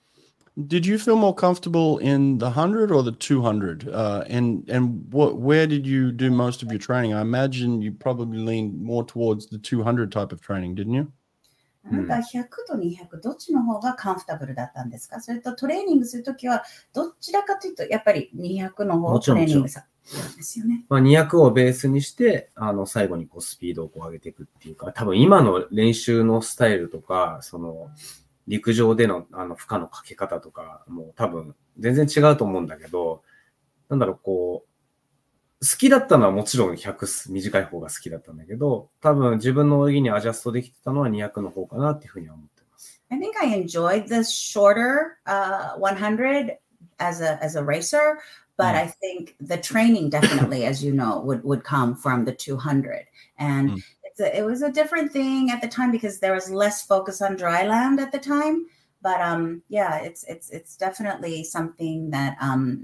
Speaker 1: Did you feel more comfortable in the 100 or the 200? Where did you do most of your training? I imagine you probably leaned more towards the 200 type of training, didn't you?
Speaker 4: あなたは100と200どっちの方がカンフタブルだったんですか？それとトレーニングするときはどちらかというとやっぱり200の方をトレーニングされるんですよね。
Speaker 3: まあ、200をベースにして、最後にこうスピードをこう上げていくっていうか、多分今の練習のスタイルとか、陸上での負荷のかけ方とか、もう多分全然違うと思うんだけど、なんだろう、こう、好きだったのはもちろん100短い方が好きだったんだけど、多分自分の泳ぎにアジャストできてたのは200の方かなっていうふうには思ってます。
Speaker 4: I think I enjoyed the shorter 100 as a racer, but I think the training definitely, as you know, would come from the 200. And it was a different thing at the time because there was less focus on dry land at the time. But yeah, it's definitely something that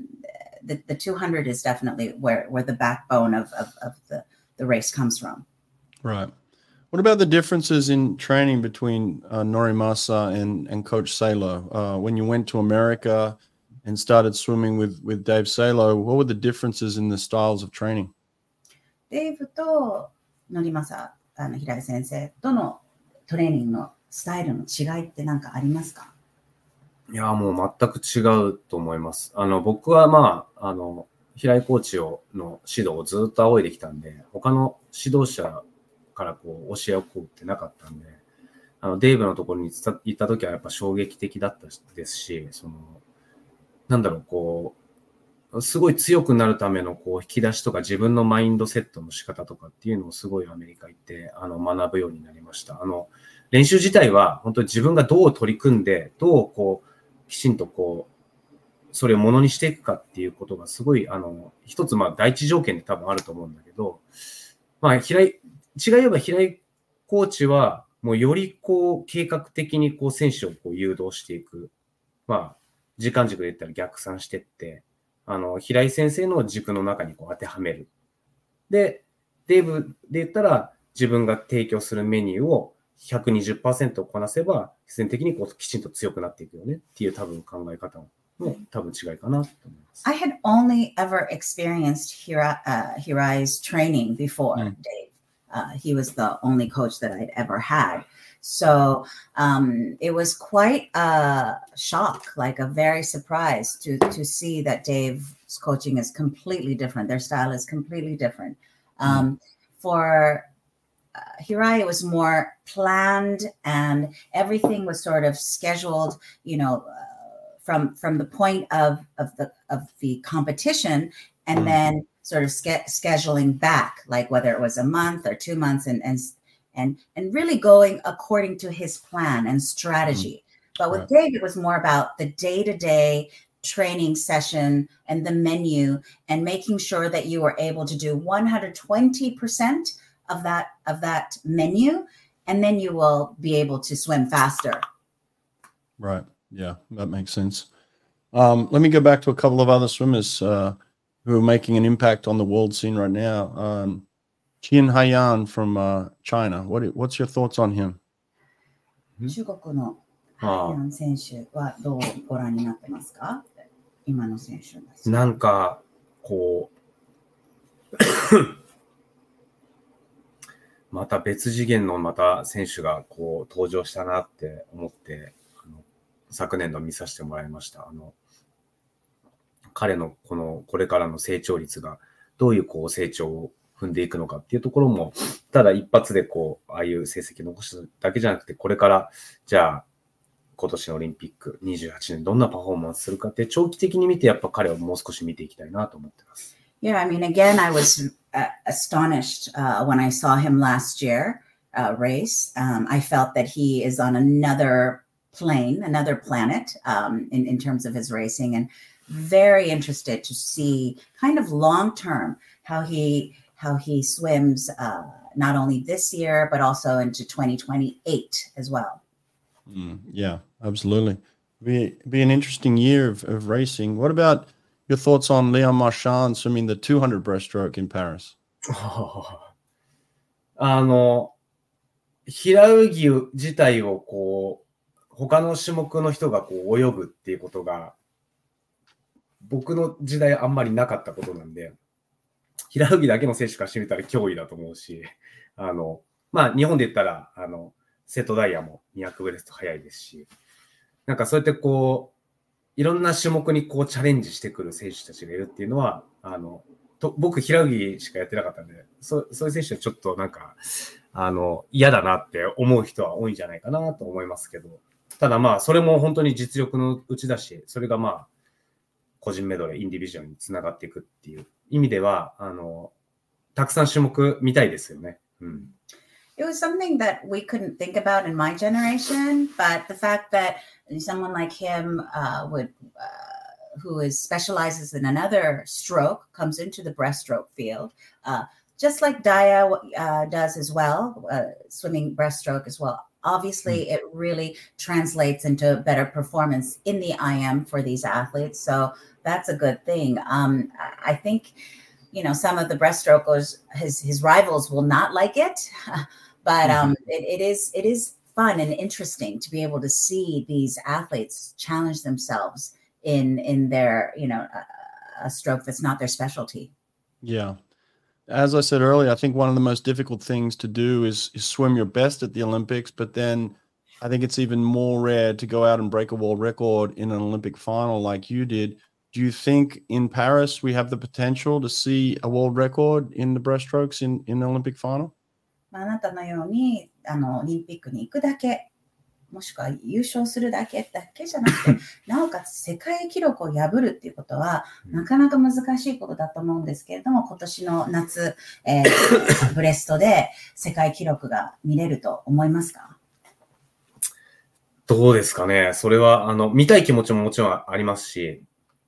Speaker 4: the 200 is definitely where the backbone of the race comes from.
Speaker 1: Right. What about the differences in training between Norimasa and Coach Salo? When you went to America and started swimming with Dave Salo, what were the differences in the styles of training?
Speaker 4: デイブとノリマサ平井先生とのトレーニングのスタイルの違いって何かありますか？
Speaker 3: いや、もう全く違うと思います。僕は平井コーチの指導をずっと仰いできたんで、他の指導者からこう教えを請うってなかったんで、デイブのところに行った時はやっぱ衝撃的だったですし、なんだろう、こう、すごい強くなるためのこう引き出しとか自分のマインドセットの仕方とかっていうのをすごいアメリカ行って学ぶようになりました。練習自体は本当に自分がどう取り組んで、どうこう、きちんとこう、それをものにしていくかっていうことがすごい、一つ第一条件で多分あると思うんだけど、違い言えば平井コーチはもうよりこう計画的にこう選手をこう誘導していく。時間軸で言ったら逆算してって、平井先生の軸の中にこう当てはめる。で、デイブで言ったら自分が提供するメニューを120% こなせば、必然的にこうきちんと強くなっていくよねっていう多分考え方の多分違いかなと思います。
Speaker 4: I had only ever experienced Hirai's training before Dave. He was the only coach that I'd ever had. So it was quite a shock, like a very surprise to see that Dave's coaching is completely different. Their style is completely different. For Hirai, it was more planned and everything was sort of scheduled, from the point of the competition, and then sort of scheduling back, like whether it was a month or 2 months, and really going according to his plan and strategy. But with Dave, it was more about the day-to-day training session and the menu and making sure that you were able to do 120% of that menu, and then you will be able to swim faster.
Speaker 1: Right. Yeah, that makes sense. Let me go back to a couple of other swimmers who are making an impact on the world scene right now. Qian Haiyan from China. What's your thoughts on him?
Speaker 4: 中国のハイヤン選手はどうご覧になってますか？今の選手です。
Speaker 3: なんかこうまた別次元のまた選手がこう登場したなって思って昨年度見させてもらいました。彼のこれからの成長率がどういうこう成長を踏んでいくのかっていうところも、ただ一発でこうああいう成績を残しただけじゃなくて、これからじゃあ今年のオリンピック28年どんなパフォーマンスするかって長期的に見てやっぱ彼をもう少し見ていきたいなと思ってます。
Speaker 4: Yeah, I mean, again, I was astonished when I saw him last year race. I felt that he is on another plane, another planet in terms of his racing, and very interested to see kind of long term how he swims not only this year but also into 2028 as well.
Speaker 1: Yeah, absolutely. Be an interesting year of racing. What about your thoughts on Leon Marchand swimming the 200 breaststroke in Paris?
Speaker 3: 平泳ぎ自体をこう他の種目の人がこう泳ぐっていうことが、僕の時代あんまりなかったことなんで、平泳ぎだけの選手からしてみたら脅威だと思うし、まあ、日本で言ったら、瀬戸大也も200ブレスト速いですし、なんかそうやってこう、いろんな種目にこうチャレンジしてくる選手たちがいるっていうのは、僕、平泳ぎしかやってなかったんで、そういう選手はちょっとなんか、嫌だなって思う人は多いんじゃないかなと思いますけど、ただまあ、それも本当に実力のうちだし、それがまあ、個人メドレー、インディビジョンにつながっていくっていう意味では、たくさん種目見たいですよね。うん。
Speaker 4: It was something that we couldn't think about in my generation, but the fact that someone like him who specializes in another stroke comes into the breaststroke field, just like Daya does as well, swimming breaststroke as well. Obviously, it really translates into better performance in the IM for these athletes. So that's a good thing. I think, some of the breaststrokers, his rivals will not like it, but it is fun and interesting to be able to see these athletes challenge themselves in their, a stroke that's not their specialty.
Speaker 1: Yeah. As I said earlier, I think one of the most difficult things to do is swim your best at the Olympics, but then I think it's even more rare to go out and break a world record in an Olympic final like you did. Do you think in Paris we have the potential to see a world record in the breaststrokes in the Olympic final?
Speaker 4: あなたのようにオリンピックに行くだけ、もしくは優勝するだけじゃなくて、なおかつ世界記録を破るっていうことは、なかなか難しいことだと思うんですけれども、今年の夏、ブレストで世界記録が見れると思いますか？
Speaker 3: どうですかね。それは、見たい気持ちももちろんありますし、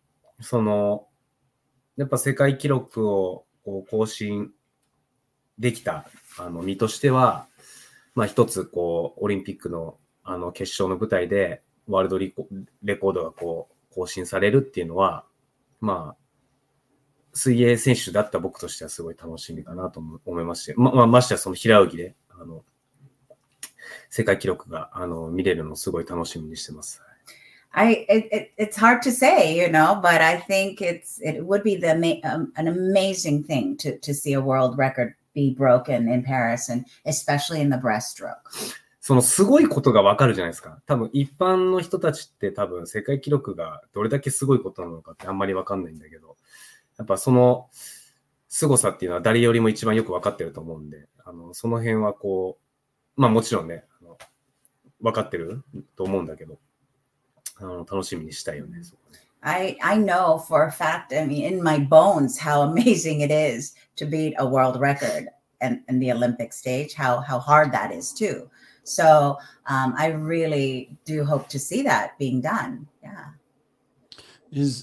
Speaker 3: やっぱ世界記録をこう更新できた身としては、まあ一つこうオリンピックの決勝の舞台でワールドレコードがこう更新されるっていうのは、まあ水泳選手だった僕としてはすごい楽しみかなと思いますし、ましてはその平泳ぎで世界記録が見れるのをすごい楽しみにしてます。
Speaker 4: It's hard to say, but I think it would be an amazing thing to see a world record be broken in Paris, and especially in the breaststroke.
Speaker 3: そのすごいことがわかるじゃないですか。多分一般の人たちって多分世界記録がどれだけすごいことなのかってあんまりわかんないんだけど、やっぱその凄さっていうのは誰よりも一番よくわかってると思うんで、その辺はこう、まあもちろんね、わかってると思うんだけど、楽しみにしたいよね。
Speaker 4: I know for a fact, I mean, in my bones, how amazing it is to beat a world record in the Olympic stage, how hard that is too. So I really do hope to see that being done. Yeah.
Speaker 1: Is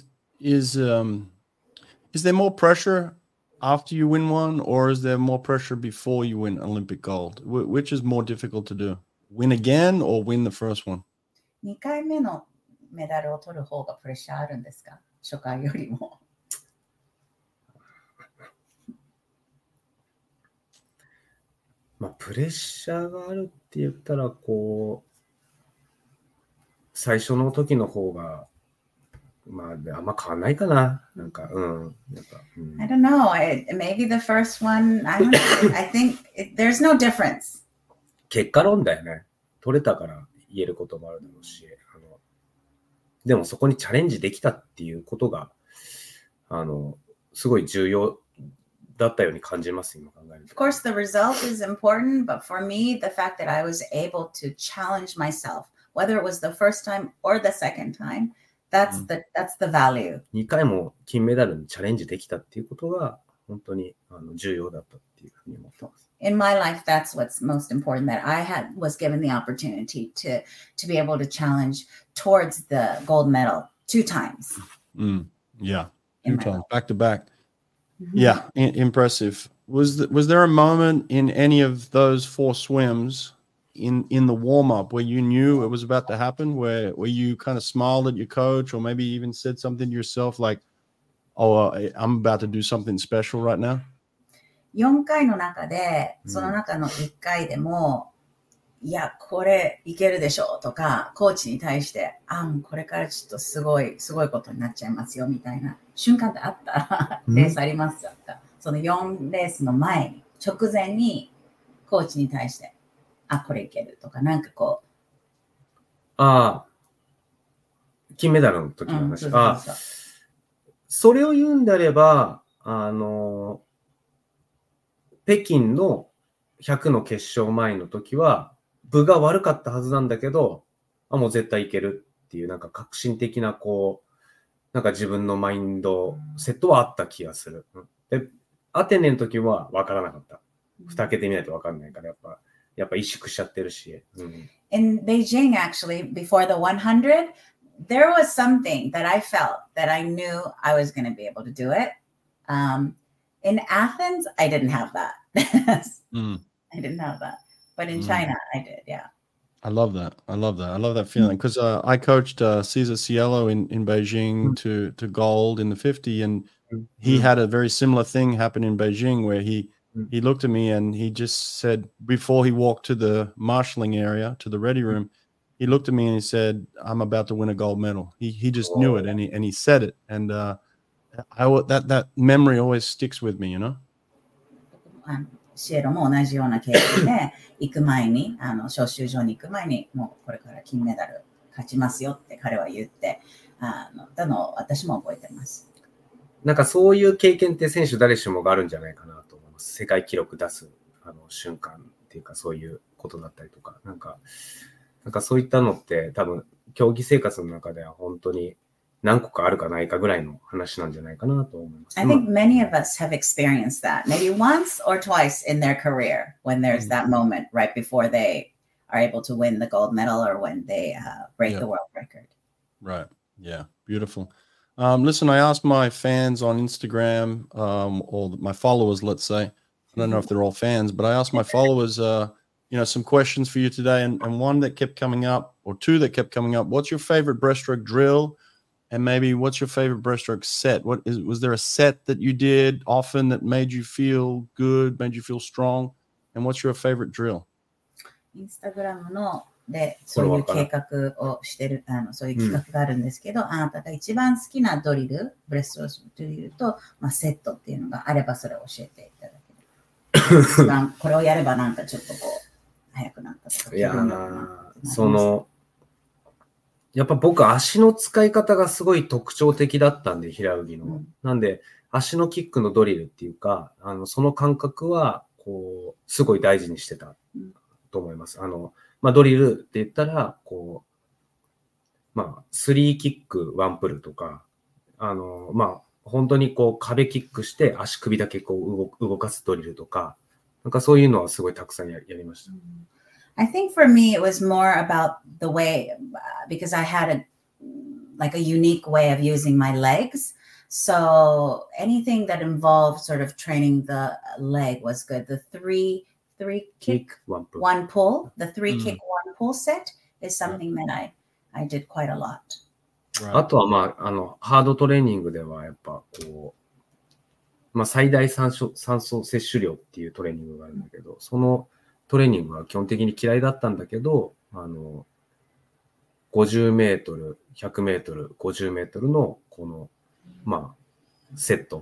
Speaker 1: there more pressure after you win one, or is there more pressure before you win Olympic gold? Which is more difficult to do? Win again or win the first one?
Speaker 4: 2回目のメダルを取る方がプレッシャーあるんですか？初回よりも。
Speaker 3: まあ、プレッシャーがあるって言ったら、こう、最初の時の方が、まあ、あんま変わんないかな。なんか、やっぱ、
Speaker 4: I don't know. Maybe the first one, I think there's no difference.
Speaker 3: 結果論だよね。取れたから言えることもあるだろうし、でもそこにチャレンジできたっていうことが、すごい重要だったように感じます、今考えると。
Speaker 4: Of course, the result is important, but for me, the fact that I was able to challenge myself, whether it was the first time or the second time, that's the value.
Speaker 3: 2回も金メダルにチャレンジできたっていうことが、本当に重要だったっていうふうに思ってます。
Speaker 4: In my life, that's what's most important, that I was given the opportunity to be able to challenge towards the gold medal 2 times.
Speaker 1: Yeah, 2 times, back to back. Mm-hmm. Yeah, impressive. Was there a moment in any of those 4 swims in the warm-up where you knew it was about to happen, where you kind of smiled at your coach or maybe even said something to yourself like, oh, I'm about to do something special right now?
Speaker 4: 4回の中で、その中の1回でも、 いや、これいけるでしょとか、コーチに対して、もうこれからちょっとすごいことになっちゃいますよみたいな瞬間ってあったレースありますか？その4レースの前に、直前にコーチに対して、これいけるとか、なんかこ
Speaker 3: う。金メダルの時の話。
Speaker 4: そうそうそう
Speaker 3: それを言うんであれば、北京の100の決勝前の時は、分が悪かったはずなんだけど、もう絶対いけるっていう、なんか革新的な、なんか自分のマインドセットはあった気がする。で、アテネの時は分からなかった。蓋開けてみないと分かんないから、やっぱ萎縮しちゃってるし。
Speaker 4: In Beijing, actually, before the 100, there was something that I felt that I knew I was going to be able to do it. In Athens, I didn't have that. I didn't have that. But in China, I did, yeah.
Speaker 1: I love that. I love that feeling because I coached Cesar Cielo in Beijing to gold in the 50, and he had a very similar thing happen in Beijing where he looked at me and he just said, before he walked to the marshalling area, to the ready room, he looked at me and he said, "I'm about to win a gold medal." He just knew it, and he said it, and that memory always sticks with me, you know.
Speaker 4: シエロも同じような経験で行く前に招集所に行く前にもうこれから金メダル勝ちますよって彼は言ってたのを私も覚えてます。
Speaker 3: なんかそういう経験って選手誰しもがあるんじゃないかなと思います。世界記録出す瞬間っていうかそういうことだったりとか、なんかそういったのって多分競技生活の中では本当に何個かあるかないかぐらいの話なんじゃないかなと思います。
Speaker 4: I think many of us have experienced that, maybe once or twice in their career, when there's that moment right before they are able to win the gold medal or when they break the world record.
Speaker 1: Right. Yeah. Beautiful. Listen, I asked my fans on Instagram, or my followers, let's say. I don't know if they're all fans, but I asked my followers, some questions for you today, and one that kept coming up, or two that kept coming up. What's your favorite breaststroke drill? And maybe what's your favorite breaststroke set? Was there a set that you did often that made you feel good, made you feel strong? And what's your favorite drill?
Speaker 4: インスタグラムでそういう計画をしてる、そういう企画があるんですけど、あなたが一番好きなドリル、ブレストロードリルと、セットっていうのがあればそれを教えていただける。一番これをやればなんかちょっと速くなったとか。
Speaker 3: いややっぱ僕足の使い方がすごい特徴的だったんで、平泳ぎの。なんで足のキックのドリルっていうか、その感覚はすごい大事にしてたと思います。ドリルって言ったら3キック1プルとか、本当に壁キックして足首だけ動かすドリルとか、なんかそういうのはすごいたくさんやりました。
Speaker 4: I think for me, it was more about the way, because I had a unique way of using my legs. So anything that involved sort of training the leg was good. The three kick, one pull, the 3 kick, 1 pull set is something that I did quite a lot.
Speaker 3: あとはハードトレーニングではやっぱ最大酸素摂取量っていうトレーニングがあるんだけど、そのトレーニングは基本的に嫌いだったんだけど、50メートル、100メートル、50メートルのセット。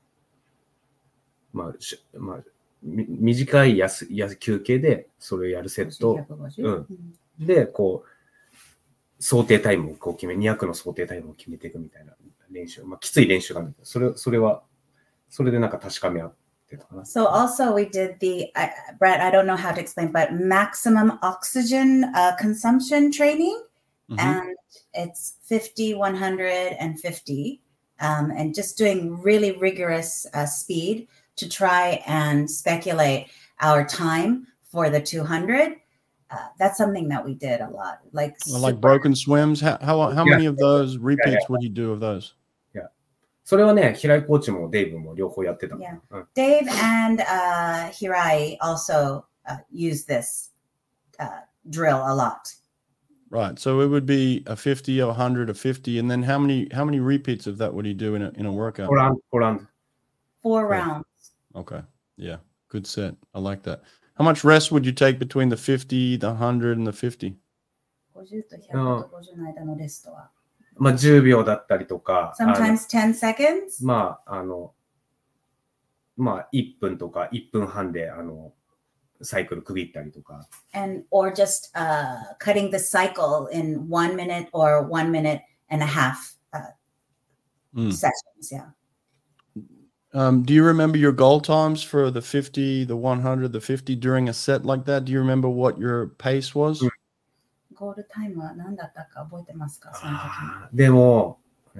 Speaker 3: 短い休憩でそれをやるセット。で、想定タイムを決め、200の想定タイムを決めていくみたいな練習。きつい練習があるんだけど、それでなんか確かめ合って。
Speaker 4: So also we did Brett, I don't know how to explain, but maximum oxygen consumption training. And it's 50, 100, and 50. And just doing really rigorous speed to try and speculate our time for the 200. That's something that we did a lot. Like
Speaker 1: broken swims. How many of those repeats would you do of those?
Speaker 3: それはね、平井コーチもデイブも両方やってた。
Speaker 4: Yeah. Dave and Hirai also use this drill a lot.
Speaker 1: Right. So it would be a 50, a 100, a 50, and then how many repeats of that would he do in a workout?
Speaker 3: 4 rounds.
Speaker 4: 4 rounds.
Speaker 1: Okay. Yeah. Good set. I like that. How much rest would you take between the 50, the 100, and the 50?
Speaker 4: 50と100と50の間のレストは。
Speaker 3: まあ10秒だったりとか、
Speaker 4: Sometimes 10 seconds?
Speaker 3: まあ、まあ1分とか1分半で、サイクル区切ったりとか。
Speaker 4: Or just cutting the cycle in 1 minute or 1 minute and a half sessions, yeah.
Speaker 1: Do you remember your goal times for the 50, the 100, the 50 during a set like that? Do you remember what your pace was?
Speaker 4: ゴールタイムは何だったか覚えてますか、その時に。
Speaker 3: でも、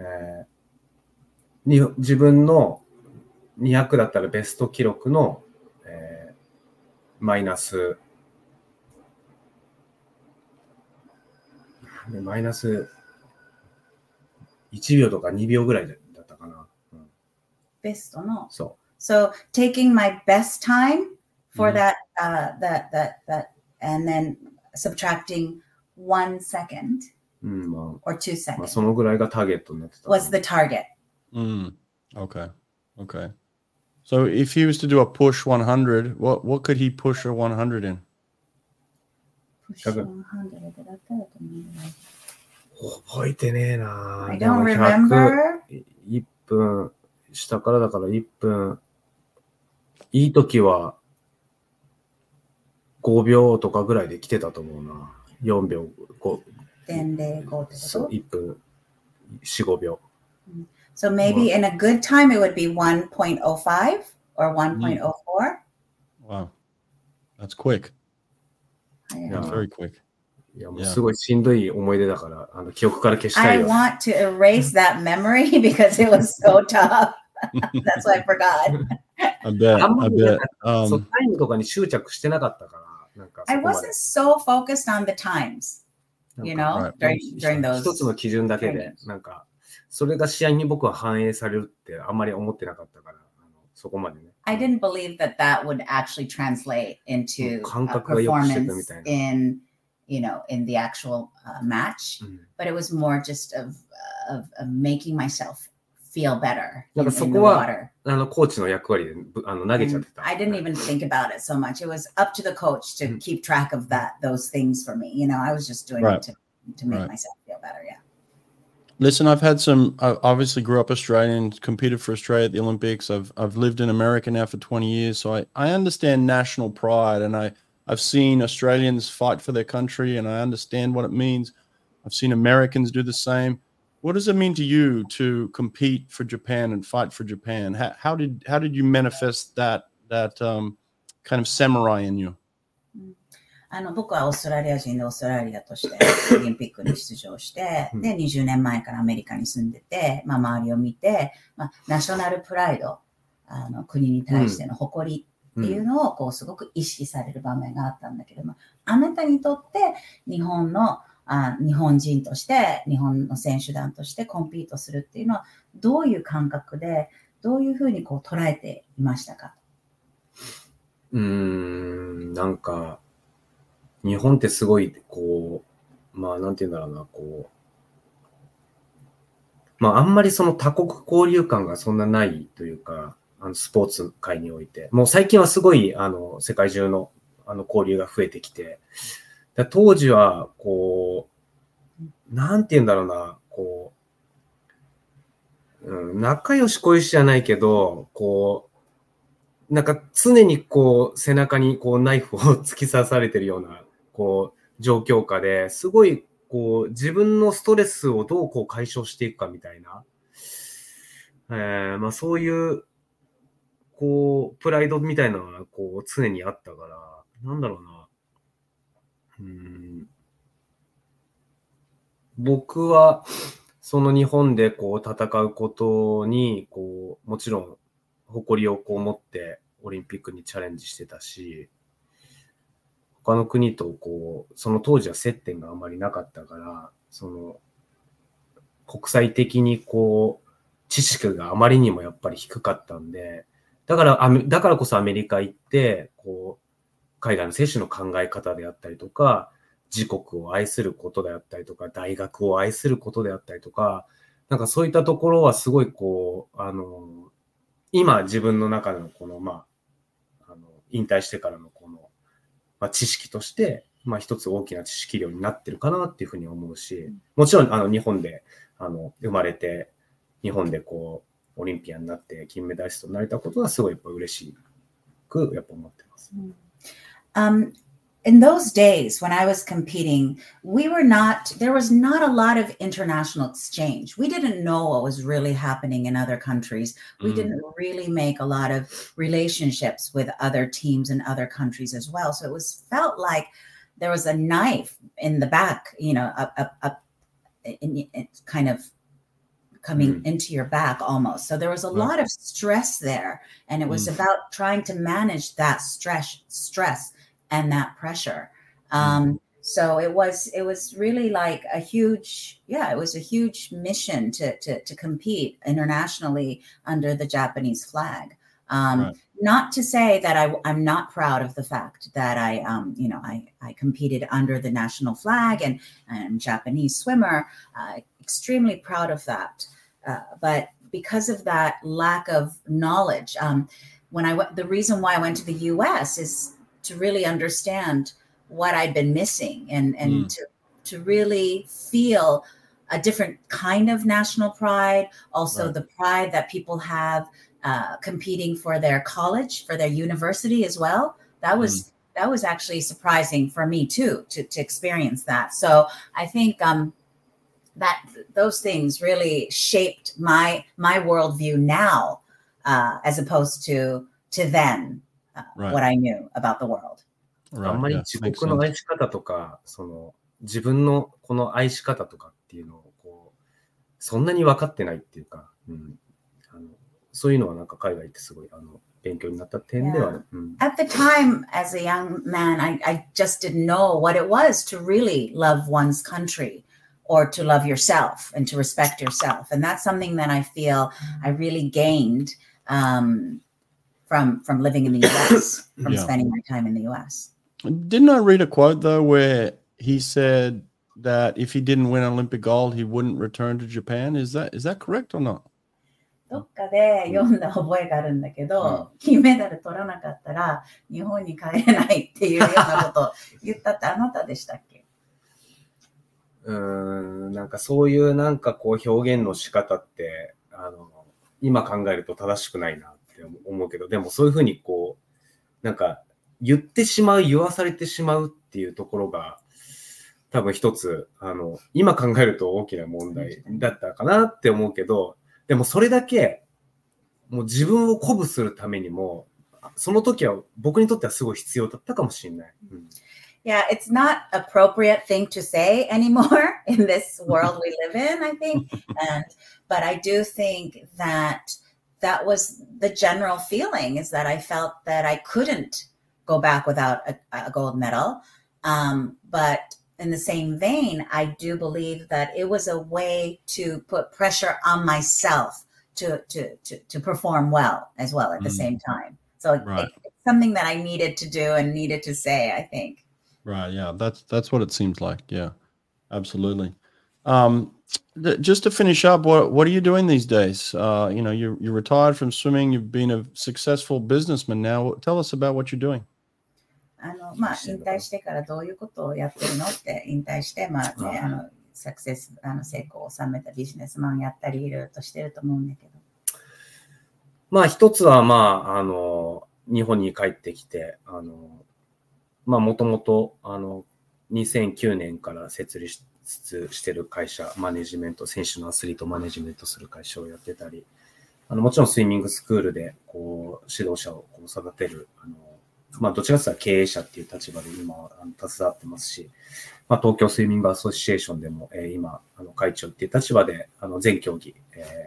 Speaker 3: 自分の200だったらベスト記録の、マイナス1秒とか2秒ぐらいだったかな。
Speaker 4: ベストの。
Speaker 3: そう。
Speaker 4: So taking my best time for that and then subtracting 1 second or 2 seconds.
Speaker 3: まあそのぐらいがターゲットになってた。
Speaker 4: Was the target.
Speaker 1: Okay. So if he was to do a push 100, what could he push a 100 in?
Speaker 4: Push 100だったらと思う。
Speaker 3: 覚えてねえな。
Speaker 4: I don't remember.
Speaker 3: 1分、下からだから1分。いい時は5秒とかぐらいで来てたと思うな。4秒、5。
Speaker 4: 0.05ってこと？
Speaker 3: そう、1分、4、5秒。
Speaker 4: So maybe in a good time it would be 1.05 or 1.04.
Speaker 1: Wow. That's quick.
Speaker 4: Yeah.
Speaker 1: That's very quick.
Speaker 3: いや、もうすごいしんどい思い出だから、記憶から消したい
Speaker 4: I
Speaker 3: よ。
Speaker 4: want to erase that memory because it was so tough. That's why I forgot.
Speaker 1: I bet.
Speaker 3: あんまりなんか
Speaker 1: I
Speaker 3: そう
Speaker 1: bet.
Speaker 3: タイムとかに執着してなかったから、なんかそ
Speaker 4: I
Speaker 3: こまで
Speaker 4: wasn't so focused on the times,
Speaker 3: なん
Speaker 4: you
Speaker 3: か
Speaker 4: know, during those.
Speaker 3: 一つの基準だけで、なんか、それが試合に僕は反映されるってあんまり思ってなかったから、そこまでね。
Speaker 4: I didn't believe that that would actually translate into
Speaker 3: 感覚がよくしてたみ
Speaker 4: performance
Speaker 3: たいな。
Speaker 4: in, you know, in the actual match. But it was more just of making myself feel better
Speaker 3: なん
Speaker 4: in,
Speaker 3: かそ
Speaker 4: in
Speaker 3: こ
Speaker 4: the
Speaker 3: は
Speaker 4: water.
Speaker 3: コーチの役割で投げちゃっ
Speaker 4: And
Speaker 3: てた。
Speaker 4: I didn't even think about it so much. It was up to the coach to keep track of those things for me. You know, I was just doing
Speaker 1: Right.
Speaker 4: it to make
Speaker 1: Right.
Speaker 4: myself feel better. Yeah.
Speaker 1: Listen, I've had some. I obviously grew up Australian, competed for Australia at the Olympics. I've lived in America now for 20 years, so I understand national pride, and I've seen Australians fight for their country, and I understand what it means. I've seen Americans do the same. What does it mean to you to compete for Japan and fight for Japan? How did you manifest that kind of samurai in you?
Speaker 4: 僕はオーストラリア人でオーストラリアとしてオリンピックに出場して、で、20年前からアメリカに住んでて、まあ、周りを見て、まあ、ナショナルプライド、国に対しての誇りっていうのをこうすごく意識される場面があったんだけども、あなたにとって日本人として、日本の選手団としてコンピートするっていうのは、どういう感覚で、どういうふうにこう捉えていましたか？
Speaker 3: なんか、日本ってすごい、こう、まあ、なんて言うんだろうな、こう、まあ、あんまりその多国交流感がそんなないというか、スポーツ界において、もう最近はすごい、世界中の、交流が増えてきて、当時は、こう、なんて言うんだろうな、こう、仲良し恋しじゃないけど、こう、なんか常にこう、背中にこう、ナイフを突き刺されてるような、こう、状況下ですごい、こう、自分のストレスをどうこう解消していくかみたいな、まあそういう、こう、プライドみたいなのが、こう、常にあったから、なんだろうな。僕は、その日本でこう、戦うことに、こう、もちろん、誇りをこう持って、オリンピックにチャレンジしてたし、他の国とこう、その当時は接点があまりなかったから、その、国際的にこう、知識があまりにもやっぱり低かったんで、だからこそアメリカ行って、こう、海外の選手の考え方であったりとか、自国を愛することであったりとか、大学を愛することであったりとか、なんかそういったところはすごいこう、今自分の中のこの、まあ、引退してからのこの知識として、一つ大きな知識量になってるかなっていうふうに思うし、もちろん日本で生まれて、日本でこうオリンピアンになって金メダリストになれたことはすごいやっぱ嬉しくやっぱ思ってます。
Speaker 4: In those days when I was competing, there was not a lot of international exchange. We didn't know what was really happening in other countries. We didn't really make a lot of relationships with other teams in other countries as well. So it felt like there was a knife in the back, kind of coming into your back almost. So there was a lot of stress there. And it was about trying to manage that stress and that pressure. So it was really like a huge mission to compete internationally under the Japanese flag. Not to say that I'm not proud of the fact that I competed under the national flag and I'm a Japanese swimmer, extremely proud of that. But because of that lack of knowledge, the reason why I went to the U.S. is to really understand what I'd been missing and to really feel a different kind of national pride, also the pride that people have competing for their college, for their university as well. That was actually surprising for me too, to experience that. So I think that those things really shaped my worldview now, as opposed to then. What I knew about the world.
Speaker 3: あんまり自国の愛し方とか、自分のこの愛し方とかっていうのをそんなに分かってないっていうか、そういうのはなんか海外ってすごい勉強になった点ではある。
Speaker 4: At the time, as a young man, I just didn't know what it was to really love one's country or to love yourself and to respect yourself. And that's something that I feel I really gained from living in the U.S., from spending my time in the U.S.
Speaker 1: Didn't I read a quote, though, where he said that if he didn't win Olympic gold, he wouldn't return to Japan? Is that correct or not?
Speaker 4: どっかで読んだ覚えがあるんだけど、金メダル取らなかったら日本に帰れないっていうようなことを言ったってあなたでしたっけ？
Speaker 3: なんかそういうなんかこう表現の仕方って今考えると正しくないなって思うけど、でもそういうふうになんか言ってしまう、言わされてしまうっていうところが多分一つ今考えると大きな問題だったかなって思うけど、でもそれだけもう自分を鼓舞するためにもその時は僕にとってはすごい必要だったかもしれない。
Speaker 4: Yeah, it's not appropriate thing to say anymore in this world we live in, I think. But I do think that was the general feeling, is that I felt that I couldn't go back without a gold medal. But in the same vein, I do believe that it was a way to put pressure on myself to perform well as well at the same time. So it's something that I needed to do and needed to say, I think.
Speaker 1: Right. Yeah. That's what it seems like. Yeah, absolutely. Just to finish up, what are you doing these days? You're retired from swimming. You've been a successful businessman now. Tell us about what you're doing.
Speaker 4: 引退してからどういうことをやってるのって引退して、サクセス、成功を収めたビジネスマンやったりいろいろとしてると思うんだけど。
Speaker 3: 一つは日本に帰ってきて、もともと2009年から設立してる会社、マネジメント、選手のアスリートマネジメントする会社をやってたり、もちろんスイミングスクールで指導者を育てる、どちらかというと経営者っていう立場で今は携わってますし、東京スイミングアソシエーションでも、今会長っていう立場で全競技、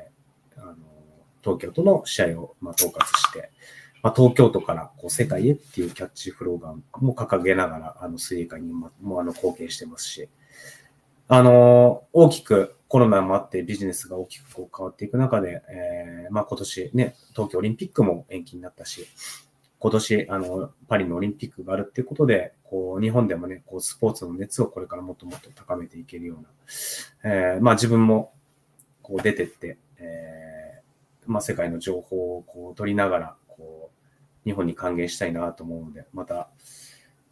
Speaker 3: 東京都の試合を統括して、東京都から世界へっていうキャッチフローガンも掲げながら水泳界にも貢献してますし、大きくコロナもあってビジネスが大きく変わっていく中で、今年ね、東京オリンピックも延期になったし、今年パリのオリンピックがあるっていうことで、日本でもね、スポーツの熱をこれからもっともっと高めていけるような、自分も出てって、世界の情報を取りながら日本に還元したいなと思うので、また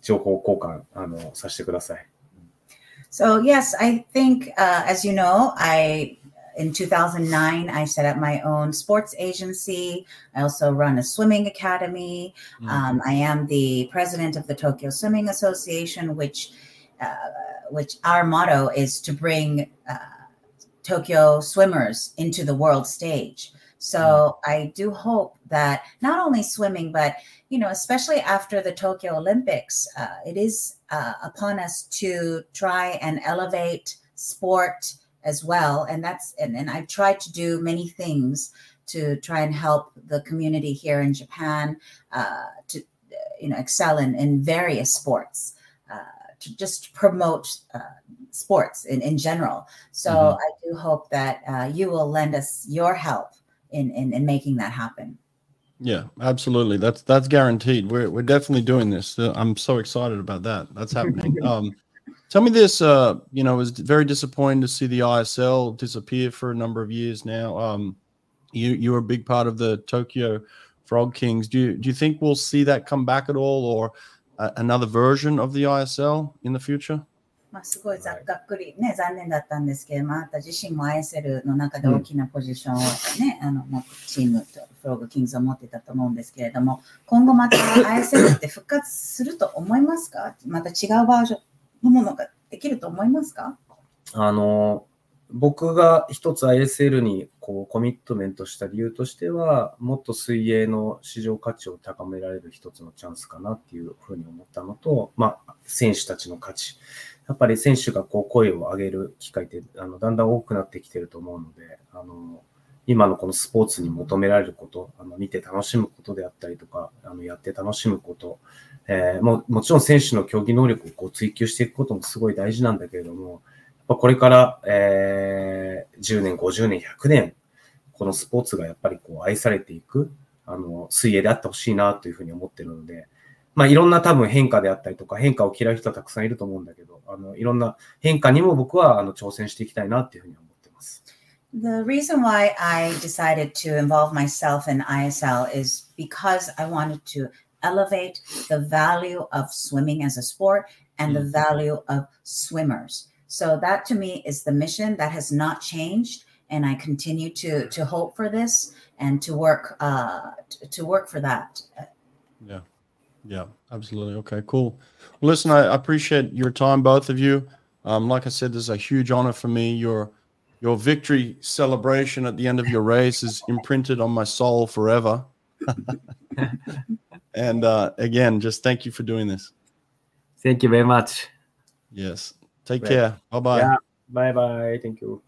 Speaker 3: 情報交換させてください。
Speaker 4: So yes, I think, as you know, in 2009, I set up my own sports agency. I also run a swimming academy. I am the president of the Tokyo Swimming Association, which our motto is to bring Tokyo swimmers into the world stage. So I do hope that not only swimming, but especially after the Tokyo Olympics, it is upon us to try and elevate sport as well. And I've tried to do many things to try and help the community here in Japan to excel in various sports, to just promote sports in general. So I do hope that you will lend us your help in making that happen.
Speaker 1: Yeah, absolutely. That's guaranteed. We're definitely doing this. I'm so excited about that. That's happening. Tell me this. It was very disappointing to see the ISL disappear for a number of years now. You were a big part of the Tokyo Frog Kings. Do you think we'll see that come back at all, or another version of the ISL in the future?
Speaker 4: すごいざっくりね、残念だったんですけど、あなた自身も ISL の中で大きなポジションをね、チームとフログキングズを持ってたと思うんですけれども、今後また ISL って復活すると思いますか？また違うバージョンのものができると思いますか？
Speaker 3: 僕が一つ ISL にコミットメントした理由としては、もっと水泳の市場価値を高められる一つのチャンスかなっていうふうに思ったのと、選手たちの価値。やっぱり選手が声を上げる機会ってだんだん多くなってきてると思うので、今のこのスポーツに求められること、見て楽しむことであったりとか、やって楽しむこと、もちろん選手の競技能力を追求していくこともすごい大事なんだけれども、これから、10年、50年、100年、このスポーツがやっぱり愛されていく、水泳であってほしいなというふうに思ってるので、いろんな多分変化であったりとか、変化を嫌う人はたくさんいると思うんだけど、いろんな変化にも僕は挑戦していきたいなっていうふうに思ってます。
Speaker 4: The reason why I decided to involve myself in ISL is because I wanted to elevate the value of swimming as a sport and the value of swimmers. So that to me is the mission that has not changed, and I continue to hope for this and to work for that.
Speaker 1: Yeah, absolutely. Okay, cool. Well, listen, I appreciate your time, both of you. Like I said, this is a huge honor for me. Your victory celebration at the end of your race is imprinted on my soul forever. And again, just thank you for doing this.
Speaker 3: Thank you very much.
Speaker 1: Yes. Take care. Bye-bye.
Speaker 3: Yeah. Bye-bye. Thank you.